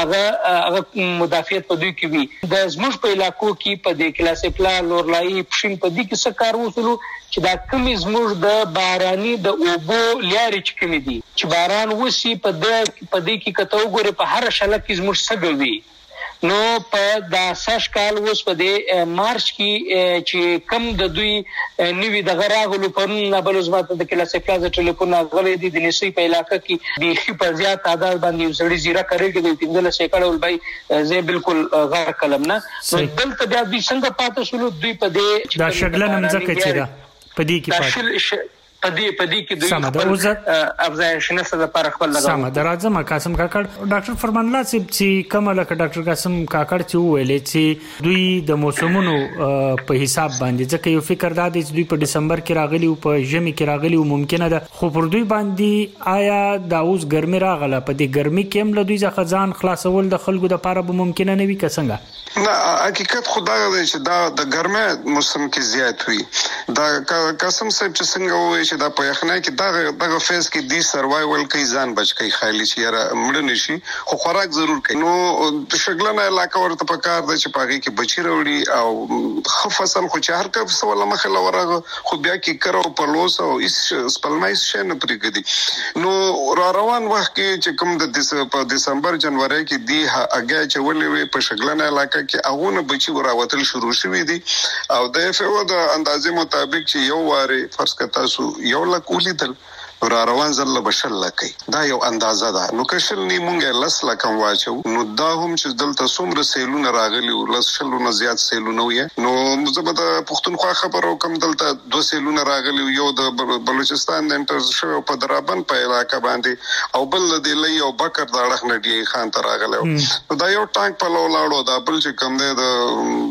هغه مدافعت په دوی کې وي د زموږ په علاقو کې په د کلاسه پلان لورلای پښین په دې کې څه کار وسلو چې دا کمی زموږ د باراني د اوبو لیاري چې کمی دي چې باران وسی په دې کې کته وګوره په هر شله کې زموږ سګوي نو په دا سش کال اوس په دې مارچ کې چې کم د دوی نیوی د غراغلو په نابلوزمات د کلاسه پلازا ټلیفون غلې دي د نسی په علاقې کې د خي په زیات تعداد باندې وسړي زیرا کوي د 15 سیکړه ول زه بالکل غیر کلم نه دلته بیا دوی څنګه پاتې شول دوی په دې دا شګلن هم ځکه چې دا په دې کې پاتې پدې کې دوی افزایش نسل لپاره خپل لګاو سم درازم قاسم کاکړ ډاکټر فرمان الله چې کومه لکه ډاکټر قاسم کاکړ چې ویلې چې دوی د موسمونو په حساب باندې ځکه یو فکر دا دی چې دوی په دسمبر کې راغلي او په ژمي کې راغلي او ممکنه ده خو پر دوی باندې آیا دا اوس ګرمي راغله په دې ګرمي کې هم له دوی ځخه ځان خلاصول د خلکو د لپاره به ممکنه نه وي څنګه نه حقیقت خدای دی چې دا د ګرمه موسم کې زیات وي دا قسم صاحب چې څنګه وایي چې دا په یخنۍ کې دغه فیس کې دی سروایوال کوي ځان بچ کوي خالي چې را مړ نشي خو خوراک ضرور کوي نو د شګلنه علاقه ورته پکار دی چې پاږي کې بچی وروړي او خو فصل خو چې هر کله سوال مخه لورغه خو بیا کې کرو په لوس او اس سپلمایس شنه پرګدي نو را روان وخت کې چې کوم د دسمبر جنوري کې دی هغه چې ولې په شګلنه علاقه کې اغونه بچي وراوتل شروع شوې دي او د اف او د اندازې مطابق چې یو واره فرض کتا سو یو لکولی تل را روان زله بشل لکي دا یو اندازه ده نو کشل نی مونږه لس لکم واچو نو دا هم چې دلته څومره سیلونه راغلي او لس شلونه زیات سیلونه وي نو زبده پښتونخوا خبرو کم دلته دو سیلونه راغلي یو د بلوچستان د انټر شو په درابن په علاقه باندې او بل د لې او بکر د اړه نډي خان ته راغلو دا یو ټانک په لولاړو دا بل چې کم دی د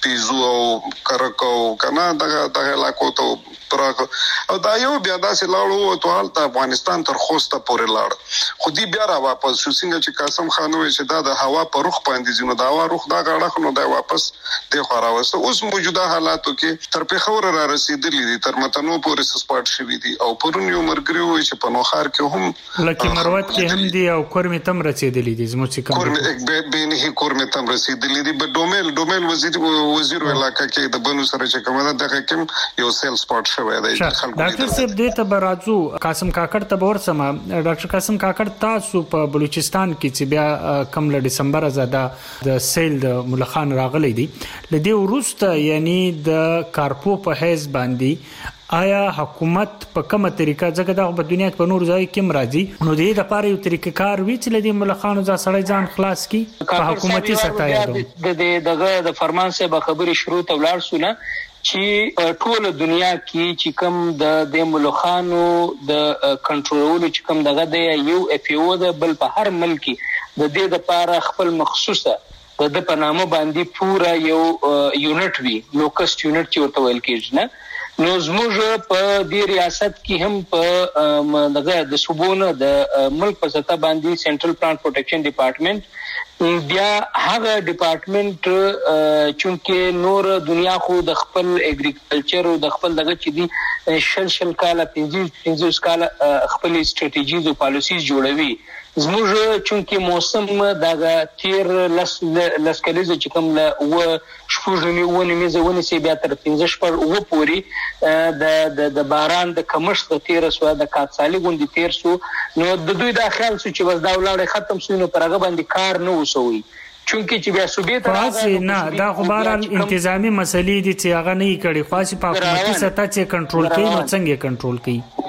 تیزو او کرکو کنه دغه علاقو ته پراخ او دا یو بیا داسې لاړو ته حالت افغانستان تر خوسته پورې لاړ خو دی بیا را واپس شو څنګه چې قاسم خان وایي چې دا د هوا په رخ باندې ځینو دا هوا رخ دا غاړه نو دا واپس دی خو راوسته اوس موجوده حالاتو کې تر پیښور را رسیدلی دي تر متنو پورې سپاټ شوی دي او پرون یو مرګري وایي چې په نوخار کې هم لکه مروت کې هم دي او کورمه تم رسیدلی دي زموږ چې کورمه به نه کورمه تم رسیدلی دي په ډومل وزیر علاقہ کې د بنو سره چې کومه دغه کوم یو سیل سپاټ ډاکټر صاحب دې ته برازو قاسم کاکړ ته ورسمه ډاکټر قاسم کاکړ تاسو په بلوچستان کې چې بیا کم له دسمبر زاده د سیل د ملخان راغلي دي لدې وروسته یعنی د کارپو په حیث باندې آیا حکومت په کومه طریقه ځکه د دنیا په نور ځای کې مرادي نو دې د پاره یو طریقې کار وی چې لدې ملخانو ځا سړی ځان خلاص کی په حکومتي سطح یادو د فرمان صاحب خبري شروع ته ولاړ سونه چې ټول دنیا کې چې کوم د ملخانو د کنټرولولو چې کوم دغه د یو اف او د بل په هر ملک د دې لپاره خپل مخصوصه د په نامه باندې پورا یو یونټ وی لوکست یونټ چې ورته ویل کېږي نه نو زموږ په دې ریاست کې هم په دغه د صوبونو د ملک په سطح باندې سنټرل پلانټ پروټیکشن ډپارټمنټ بیا هغه ډپارټمنټ چې نور دنیا خو د خپل اګریکلچر او د خپل دغه چې دي شل کاله 15 کاله خپل سټریټیجیز او پالیسیز جوړوي زموږ چې موسم دغه تیر لس کلیزه چې کوم له شپږنی ونی مزونه سی بیا تر 15 شپږ و پوری د باران د کمښت د تیر سو د کاتسالي غوندي تیر سو نو د دوی د خیال سو چې وځ دا ولاړ ختم سو نو پرغه باندې کار نه وسوي چونکی چې بیا صوبې ته راځي نه دا خبران انتظامی مسلې دي چې هغه نه کړي خاصه په حکومتي سطح چې کنټرول کوي نو څنګه کنټرول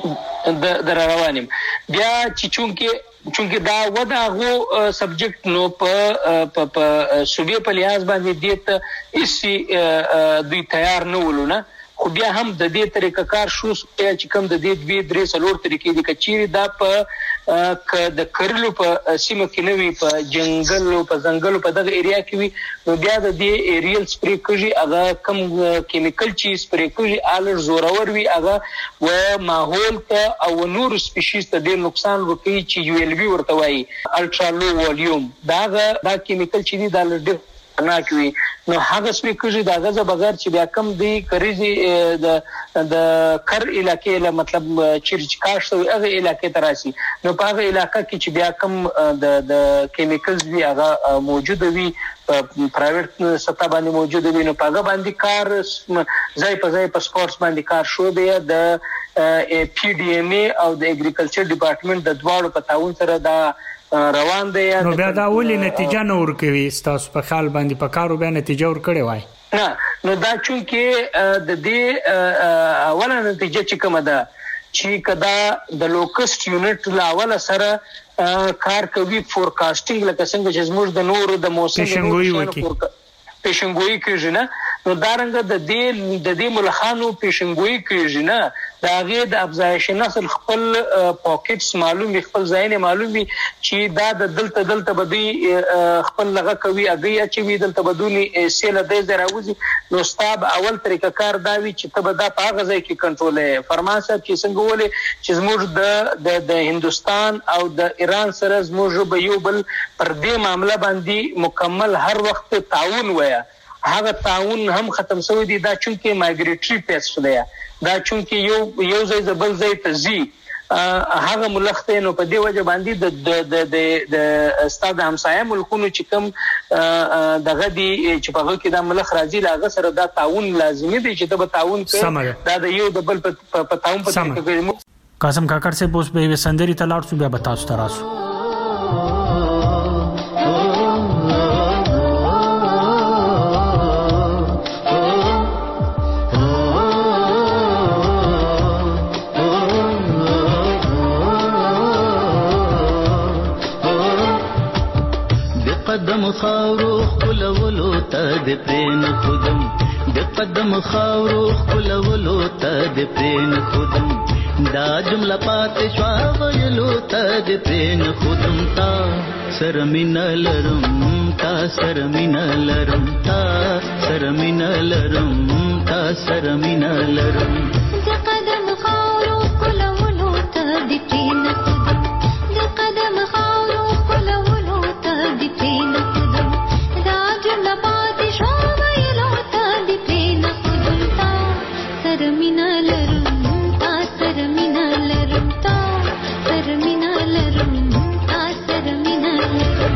کوي د روانم بیا چې چونکی دا وداغو سبجیکټ نو په صوبې په لیاز باندې دیت اسی دوی تیار نه ولونه خو بیا هم د دې طریقه کار شو چې کوم د دې دوی درې څلور طریقې دي کچېری دا په د کرلو په سیمه کې نوي په جنگل او په ځنګل په دغه ایریا کې وي نو بیا د دې ایریل سپری کوي هغه کم کیمیکل چی سپری کوي ال زورور وي هغه و ماحول ته او نور سپیشیز ته ډیر نقصان ورکوي چې یو ال وی ورته وایي الټرا لو والیوم دا کیمیکل چی دي د ډیر نه کوي نو هغه سپیکري دا غزه بغیر چې بیا کم دی کریزي د کر علاقې له مطلب چیرچ کاش ته هغه علاقې تراسي نو په هغه علاقې کې چې بیا کم د کیمیکلز وی هغه موجود وي پرایویټ سطح باندې موجود وي نو په هغه باندې کار ځای په سپورتس باندې کار شو دی د پی ډی ام ای او د اګریکلچر ډپارټمنټ د دواړو په تعاون سره دا روان دی نو بیا دا ولې نتیجه نه ورکوي تاسو په خیال باندې په کارو بیا نتیجه ورکړي وای نه نو دا چونکی د دې اوله نتیجه چې کومه ده چې کدا د لوکست یونټ لاول سره کار کوي فورکاسټینګ لکه څنګه چې زموږ د نورو د موسم پیشنګوئی کوي نه نو دارنګ د دې ملخانو پیشنګوئی کوي نه دا غي د افزایش نسل خپل پاکټس معلومي خپل ځای معلوم وي چې دا د دلته بدی خپل لغه کوي اګي چې وی دلته بدونی سیل د زراوزي نو ستاب اول طریقه کار دا وی چې ته دا په غځای کې کنټرول فرمان صاحب چې څنګه ولې چې زموږ د هندستان او د ایران سره زموږ به یو بل پر دې معاملې باندې مکمل هر وخت تعاون ویا هغه تعاون هم ختم شوی دی دا چونکی مایګریټری پیسټ دی دا چونکی یو ځای بل ځای ته زی هغه ملخته نو په دی وجه باندې د استاد همسایه ملکونو چې کوم دغه دی چې په کې دا ملخ راځي لاغه سره دا تعاون لازمي دی چې د تعاون کوي دا د یو د بل په تعاون په طریقه قاسم کاکړ سے پوس به وسندري تلاړ شو بیا بتاوس تراسو قدم خاورو خلولو ته د پرین خودم د قدم خاورو خلولو ته د پرین خودم دا جمله پاتې شو ویلو ته د پرین خودم تا سره مين لرم تا سر مینا لرم تا سر مینا لرم تا سر مینا لرم د قدم خاورو کولولو ته د پین قدم د قدم خاورو کولولو ته د پین قدم دا جمله پاتې شو ویلو ته د پین قدم تا سر مینا لرم تا سر مینا لرم تا سر مینا لرم تا سر مینا لرم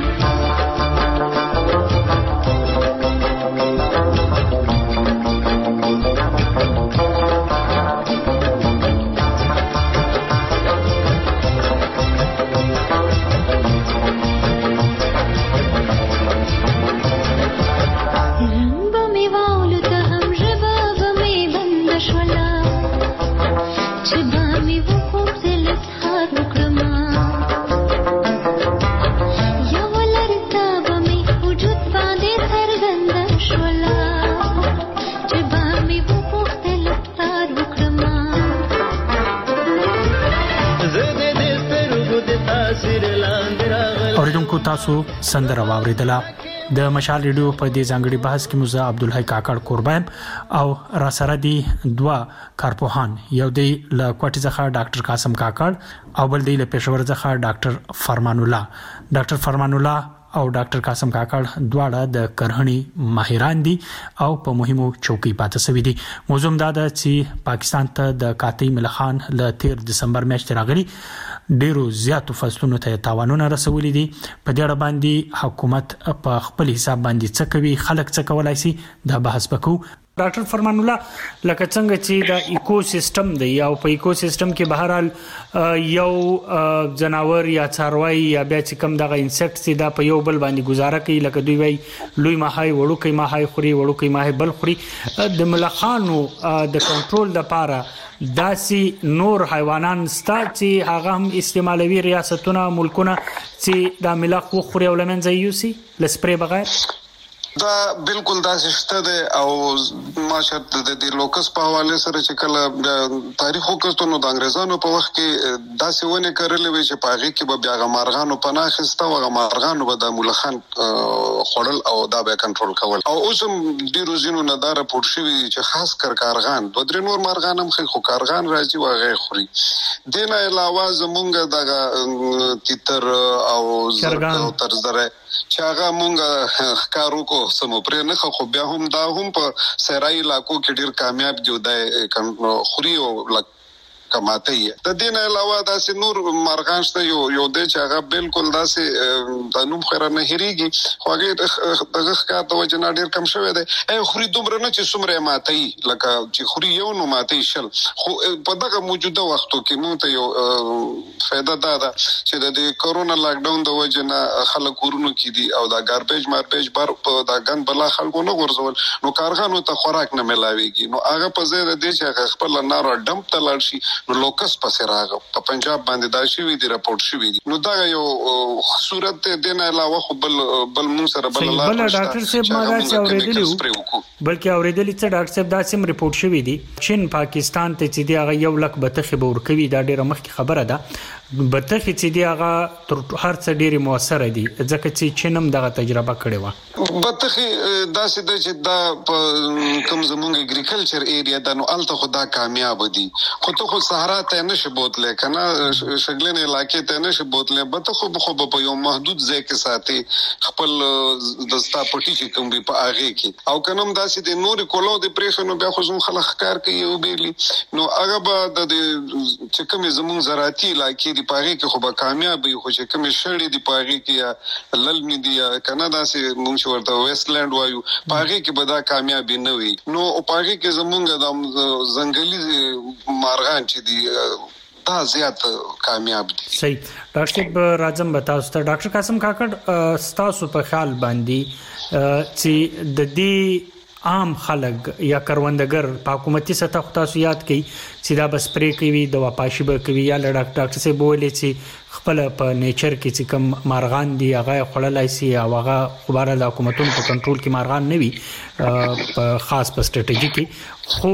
اوریدونکو تاسو سندره واوریدله د مشال ریډیو په دې ځانګړي بحث کې موږ عبدالحی کاکړ قربان او را سره دي دوا کارپوهان یو دی له کوټې څخه ډاکټر قاسم کاکړ او بل دی له پېښور څخه ډاکټر فرمان الله او ډاکټر قاسم کاکړ دواړه د کرهنی ماهران دي او په مهمو چوکۍ پاتې شوی دي. موضوع دا ده چې پاکستان ته د قاطع ملخان له 13 دسمبر میاشتې راغلي ډیرو زیاتو فصلونو ته تاوانونه رسولي دي. په دې اړه باندې حکومت په خپل حساب باندې څه کوي، خلک څه کولای شي، دا بحث وکړو. ډاکټر فرمان الله لکه څنګه چې دا ایکو سیستم دی یا په ایکو سیستم کې بهرحال یو جناور یا څاروي یا بیا چې کوم دغه انسیکټ چې دا په یو بل باندې گزاره کوي، لکه دوی وای لوی ماهی وړوکی ماهی خوري، وړوکی ماهی بل خوري. د ملخانو د کنټرول لپاره داسي نور حیوانان ستا چې هغه هم استعمالوي ریاستونه ملکونه چې دا ملخ وخوري او لمنځه یوسي لسپری بغیر؟ دا بالکل داسې شته ده او ماشاءالله د لوکس په حواله سره چې کله تاریخ وکړو نو د انګريزانو په وخت کې داسې ونه کړلې وي چې پاغي کې به بیا غمارغانو پناه خسته او غمارغانو به د ملخان خړل او دا به کنټرول کول. او اوس هم ډیرو زینو نه دا راپورټ شوی چې خاص کر کارغان دوه درې نور مارغان هم خو کارغان راځي واغې خوري. دینه علاوه زمونږ د تیتر او تر زره چې هغه مونږ ښکارو کو سمو پرې نه خو بیا هم دا هم په سرای علاقو کې ډیر کامیاب جو دی خوري او کماته یې. د دین علاوه داسې نور مارغان شته یو د چې هغه بالکل داسې د نوم خیره نه هریږي خو هغه دغه ښکار د وجه نه ډیر کم شوی دی. خوري دومره نه چې څومره ماته یې لکه چې خوري یو نو ماته یې شل. خو په دغه موجوده وختو کې مو ته یو فائدہ دا ده چې د کورونا لاک ډاون د وجه نه خلک ورونو کې دي او دا ګاربیج ماربیج بر په دا ګن بلا خلکو نه ورزول نو کارغانو ته خوراک نه ملاويږي. نو هغه په ځای د دې چې خپل نارو ډمپ ته لاړ شي نو لوکس پسې راغو په پنجاب باندې دا شوی دی راپورټ شوی دی. نو دا یو صورت د نه علاوه خو بل مون سره بل ډاکټر صاحب ما دا چې اوریدلی بلکې اوریدلی چې ډاکټر صاحب دا سم ریپورټ شوی دی چین پاکستان ته چې دی هغه 1 لک بتخي به ورکوي. دا ډیره مخکې خبره ده. بتخي چې دی هغه تر هر څه ډیره موثر دي ځکه چې چینم دغه تجربه کړې و. بتخي داسې د چې دا کوم زمونږ اګریکلچر ایریا د نو الته خدا کامیاب دي خو ته خو صحرا ته نشي بوتلې کنه شګلن علاقې ته نشي بوتلې بتخو خو په یو محدود ځای کې ساتي خپل دستا پټي چې کوم په اغه کې او کنم داسې د نور کولو د پریښنو بیا خو زموږ خلک کار کوي او بیلی نو هغه به د چې کوم زموږ زراعتي علاقې دی پاغي کې خو به کامیاب وي خو چې کوم شړې دی پاغي کې یا للمي دی کنه داسې مونږ ورته ویسټلند وایو پاغي کې به دا کامیاب نه وي. نو پاغي کې زموږ د ځنګلي مارغان چې دی دا زیات کامیاب دي. صحیح. ډاکټر صاحب راځم بتاوسته ډاکټر قاسم کاکړ ستاسو په خیال باندې چې د دې عام خلک یا کروندګر په حکومتي سطح تاسو یاد کړئ چې دا بس پرې کوي د واپاشي به کوي یا ډاکټر صاحب بولې چې خپل په نیچر کې چې کوم مارغان دي هغه خړلای شي او هغه خبره د حکومتونو په کنټرول کې مارغان نه وي په خاص په سټریټیجی کې خو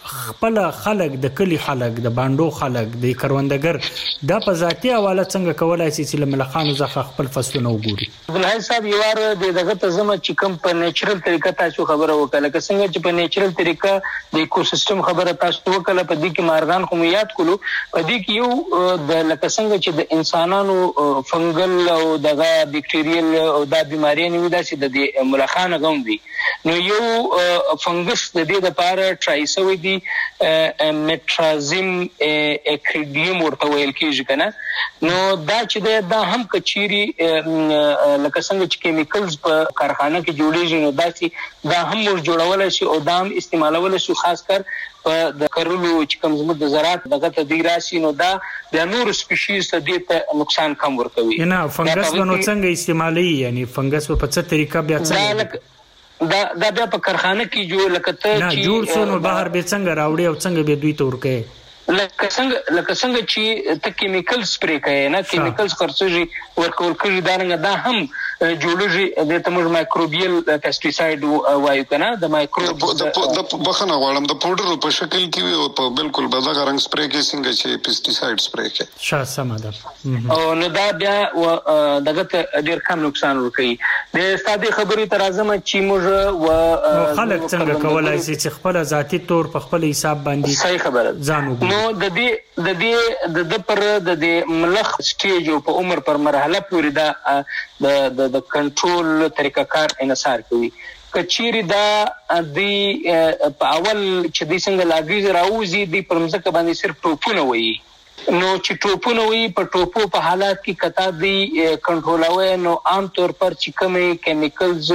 خپل خلک د کلی خلک د باندو خلک د کروندګر د په ذاتي حواله څنګه کولای شي چې ملخانو ځخه خپل فصلونه وګوري؟ بلای صاحب یو وار دغه ته زما چې کوم په نیچرل طریقه تاسو خبره وکړه که څنګه چې په نیچرل طریقه د ایکوسیستم خبره تاسو وکړه په دې کې مارغان خو یاد کولو په دې کې یو د لکه څنګه چې د انسانانو فنګل او دغه بکټیریل او د بیماری نه ودا چې د ملخانو غوم وي نو یو فنګس د دې لپاره ټرایسوي دي مټرازیم اکریډیم ورته ویل کیږي کنه نو دا چې دا هم کچيري لکه څنګه چې کیمیکلز په کارخانه کې جوړیږي نو دا هم ور جوړول شي او دا هم استعمالول شي خاص کر د کرلو چې کوم زموږ د زراعت دغه تدبیر راشي نو دا د نور سپیشیز ته نقصان کم ورکوي نه فنګس نو څنګه استعمالي یعنی فنګس په څه طریقه بیا څنګه دا بیا په کارخانه کې جو لکه ته چې جوړ سونو بهر به څنګه راوړي او څنګه به دوی تور کوي لکه څنګه چې ته کیمیکل سپری کوي نه کیمیکلز خرڅوي ورکول کوي دا هم جوړوي د تمر مایکروبیل پیسټیساید وایو کنه د مایکروب د بخنه غواړم د پاوډر په شکل کې او په بالکل بدغه رنگ سپری کې څنګه چې پیسټیساید سپری کوي شاه سماده او نو دا بیا دغه ډیر کم نقصان ورکوي د استادي خبرې تر اعظم چې موږ خلک څنګه کولای شي چې خپل ذاتی تور په خپل حساب باندې صحیح خبره ځانو نو د دې پر د ملخ سټیج او په عمر پر مرحله پورې دا د کنټرول طریقه کار انحصار کوي کچيري دا د په اول چې د څنګه لاګي راوځي د پرمځکه باندې صرف ټوپونه وي نو چې ټوپونه وي په ټوپو په حالات کې کتا دی کنټرولوي نو عام طور پر چې کومه کیمیکلز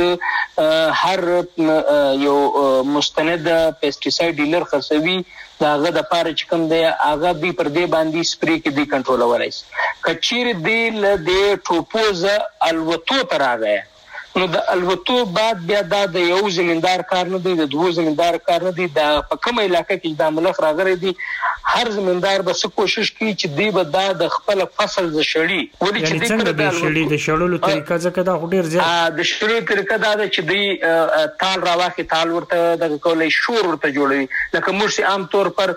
هر یو مستند پیسټیساید ډیلر خرڅوي داغه د پاره چې کوم دی هغه دی پر دې باندې سپری کې دی کنټرولوي کچیر دی ل ټوپوز الوتو تر راغی نو د الوتو بعد بیا د یو زمیندار کار نه دی د دوه زمیندار کار نه دی د په کومه علاقې کې د ملخ راغری دی هر زمیندار به څه کوشش کوي چې دی به د خپل فصل ز شړی ولې چې دی څنګه د شړی د شړلو طریقه ځکه دا ډیر زیات د شړلو طریقه دا چې دی تال راواخي تال ورته د کولای شور ورته جوړوي لکه موږ عام طور پر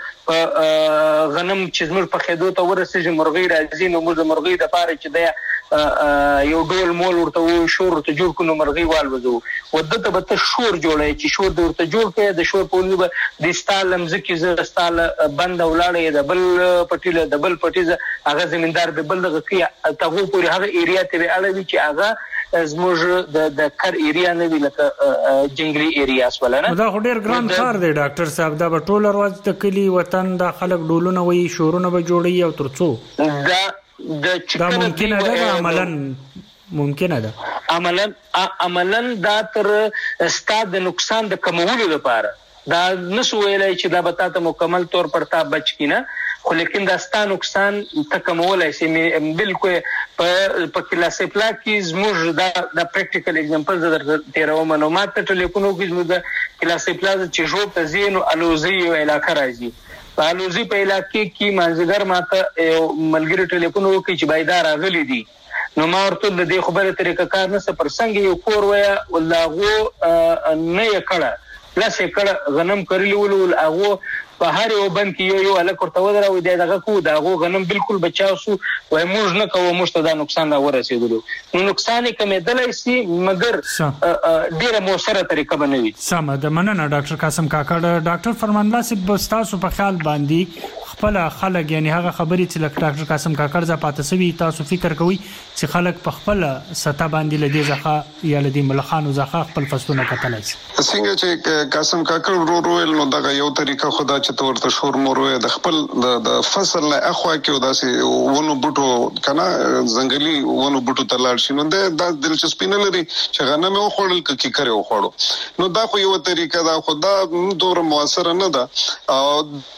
غنم چې موږ په خېدو ته ورسېږي مرغۍ راځي نو موږ مرغۍ د پاره چې دی یو ډول مول ورته شور ورته جوړ نو مرغي والوزو ودته به شور جوړای چې شور ورته جوړ کړي د شور په لور د ستالم زکی ز ستال بند ولاړې د بل پټیله د بل پټیزه هغه زمیندار به بل دغه کې تاسو پوری هغه ایریا ته اړوي چې هغه زموږ د کر ایریا نه وی لکه جنگلی ایریاس ولا نه دا ډیر ګران کار دی ډاکټر صاحب دا به ټول ورځ د کلی وطن د خلک ډولونه وي شورونه به جوړي او ترڅو دا ممکنه ده ممکنه ده عملاً دا تر استاد د نقصان د کمولو لپاره دا نسو ویلای چې دا به تاسو مکمل طور پر تا بچ کینه خو لیکن دا ستاسو نقصان تکمولای شي بالکل په کلاسه پلا کې زموږ دا پریکټیکل اگزامپل د تیرو معلومات ته ټلیفون وکړو زموږ کلاسه پلا چې جو په زینو الوزي علاقه راځي په الوزي په علاقې کې منځګر ماته یو ملګری ټلیفون وکړي چې بایدار راغلي دي نو ما ورته د دې خبره طریقه کار نه څه پر څنګه یو کور ویا ولغه نه یکړه لاسه کړه غنم کړلی ول هغه په هر یو بند کې یو الک ورته ودرو دغه کو دغه غنم بالکل بچاو سو وای موږ نه کوو موږ ته دا نقصان را ورسېدلو نو نقصان کمېدلای شي مګر ډیره موثره طریقه بنوي سم د مننه ډاکټر قاسم کاکړ ډاکټر فرمان الله صاحب تاسو په خیال باندې خپل خلک یعنی هغه خبرې چې لکه ډاکټر قاسم کاکړ ز پاتې سوي تاسو فکر کوئ چې خلک په خپل سطح باندې لدی ځخه یا لدی ملخانو ځخه خپل فصلونه کتلای شي څنګه چې قاسم کاکړ ورو نو دا یو طریقه خدا چې تورته شور مروي د خپل د فصل نه اخوا کې داسې ونو بوټو کنه ځنګلي ونو بوټو ته لاړ شي نو دا دلچسپي نه لري چې غنم او خړل کې کړي او خړو نو دا خو یو طریقه دا خدا ډور موثر نه ده او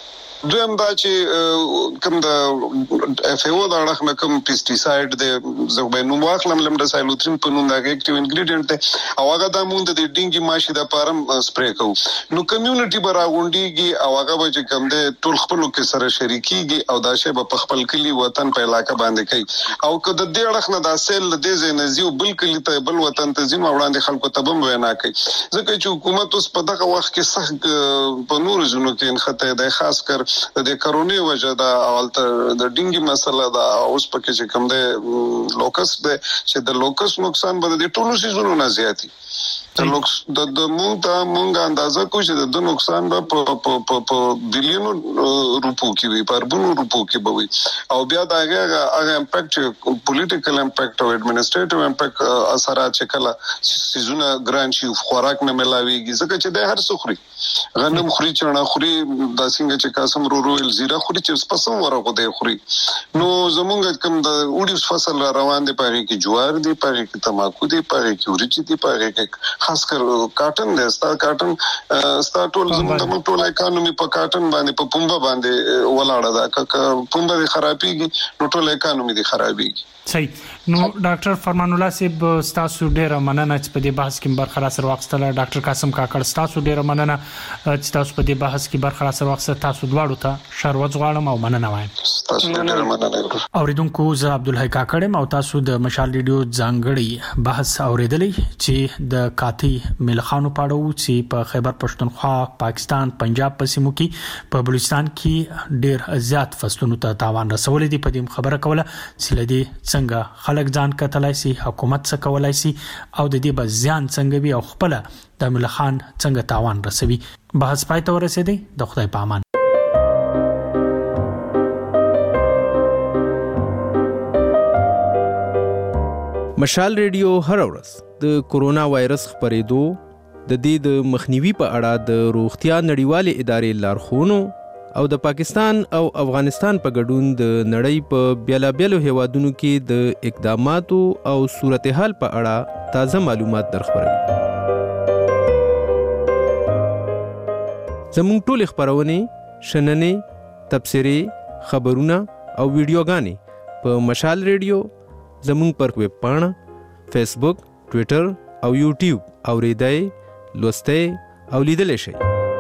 دویم دا چې کوم د اف ای او دا اړه نه کوم پیسټیساید د زغبه نو واخلم لمډاسایلوترین په نوم دا اکټیو انګریډینټ ته او هغه د مونږ د ډینګي ماشي د پارم سپری کوو نو کمیونټي براغونډيږي او هغه به چې کوم د ټول خپلو کې سره شریکيږي او دا شی په خپل کلی وطن په علاقې باندې کوي او که د دې اړه نه دا سیل د دې زنزیو بل کلی ته بل وطن ته ځین وړاندې خلکو ته بم وینا کوي ځکه چې حکومت اوس په دغه وخت کې سخت په نور ځونو کې انخته د خاص کر د کرونا وجه دا اولته د ډینګي مسله دا اوس پکې چې کوم د لوکس د چې د لوکس نقصان به د ټولو سيزونو نه زیاتی د لوکس د مونږه اندازه کوي چې د نقصان به په بلینو روپو کې وي په اربونو روپو کې به وي او بیا دا هغه امپیکټ پولیټیکل امپیکټ او اډمنسټریټیو امپیکټ اثرات چې کله سيزونه ګران شي خوراک نه ملاويږي ځکه چې د هر سخري غنم خوري چړه خوري د څنګه چې قاسم رورو الزیره خوري چې پسم ورغه دی خوري نو زمونږ کوم د اوډیس فصل روان دي پاره کې جوار دي پاره کې تماکو دي پاره کې ورچ دي پاره کې خاص کر کاټن دی ستا ټول زموږ ټول اکانومي په کاټن باندې په پومبا باندې ولاړه ده پومبا دي خرابيږي نو ټول اکانومي دي خرابيږي صحیح نو ډاکټر فرمان الله صاحب تاسو ډیره مننه چې په دې بحث کې برخه را سره واخستله ډاکټر قاسم کاکړ تاسو ډیره مننه چې تاسو په دې بحث کې برخه را سره واخسته تاسو دواړو ته شروع غواړم او مننه وایم تاسو ډیره مننه اوریدونکو زه عبدالحی کاکړم او تاسو د مشال ریډیو ځانګړي بحث اوریدلې چې د کاتی ملخانو پاړو چې په خیبر پښتونخوا پاکستان پنجاب په سیمو کې په بلوچستان کې ډیر زیات فصلونو ته تاوان رسولې دي په دې خبره کوله چې لدی څنګه خلک ځان کتلای شي حکومت څه کولای شي او د دې بزیان څنګه وي او خپل د ملخان څنګه تاوان رسوي بحث پای ته ورسېدی د خدای په امان مشال ریډیو هر ورځ د کورونا وایرس خپرېدو د دې د مخنیوي په اړه د روغتیا نړیوالې ادارې لارښوونو او د پاکستان او افغانستان په ګډون د نړۍ په بیلابیلو هیوادونو کې د اقداماتو او صورتحال په اړه تازه معلومات درخبروي. زموږ ټول خبرونه شننې تبصرې خبرونه او ویډیوګانې په مشال ریډیو زموږ پر ویب پاڼه فیسبوک ټوئیټر او یوټیوب اوریدای لوستای او لیدل شئ.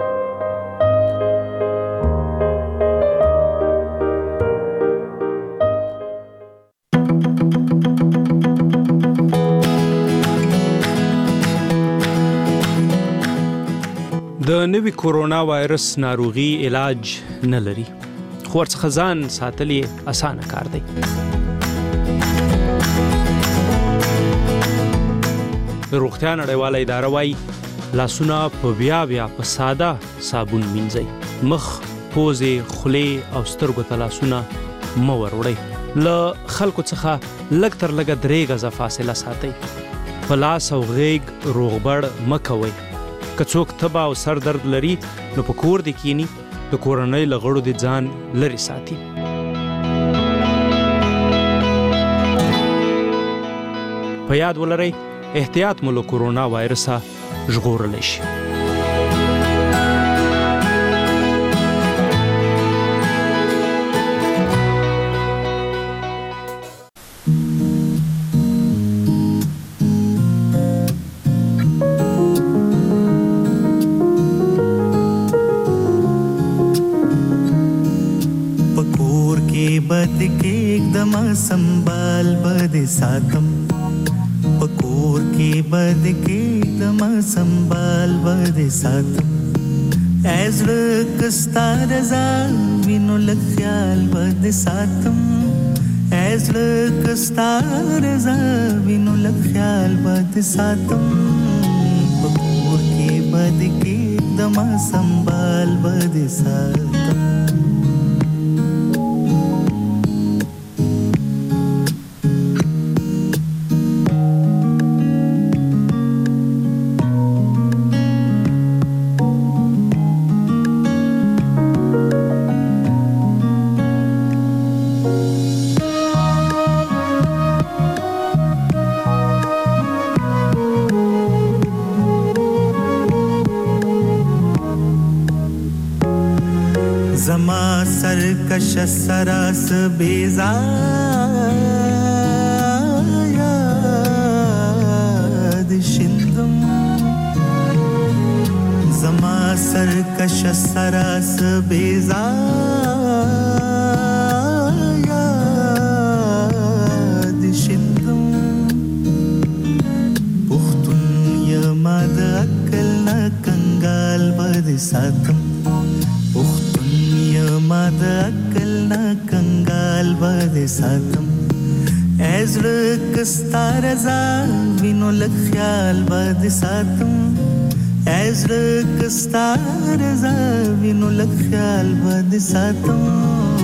د نوي کورونا وایرس ناروغي علاج نه لري خو ورڅخه ځان ساتل یې اسانه کار دی. د روغتیا نړیواله اداره وايي لاسونه په بیا په ساده صابون مینځئ مخ پوزې خولې او سترګو ته لاسونه مه وروړئ له خلکو څخه لږ تر لږه 3 غزه فاصله ساتئ په لاس او غیږ روغبړ مه کوئ که څوک تبه او سر درد لري نو په کور دې کینی د کورنۍ له غړو دې ځان لرې ساتي. په یاد ولرئ احتیاط مو له کورونا وایرسه ژغورلی شي. संभाल बद सातम पकोर के बद के दम संभाल बद सातम ऐज़्र कस्ता रज़ा विनो लख्याल बद सातम ऐज़्र कस्ता रज़ा विनो लख्याल बद सातम पकोर के बद के दम संभाल बद सातम زما سرکش سراس بیزار شندم زما سرکش سراس بیزار شندم پختون یما د عقل نه کنګال بد ساتم ما د عقل نه کنګال بد ساتم ازړه کستا رضا وینو لخیال بد ساتم ازړه کستا رضا وینو لخیال بد ساتم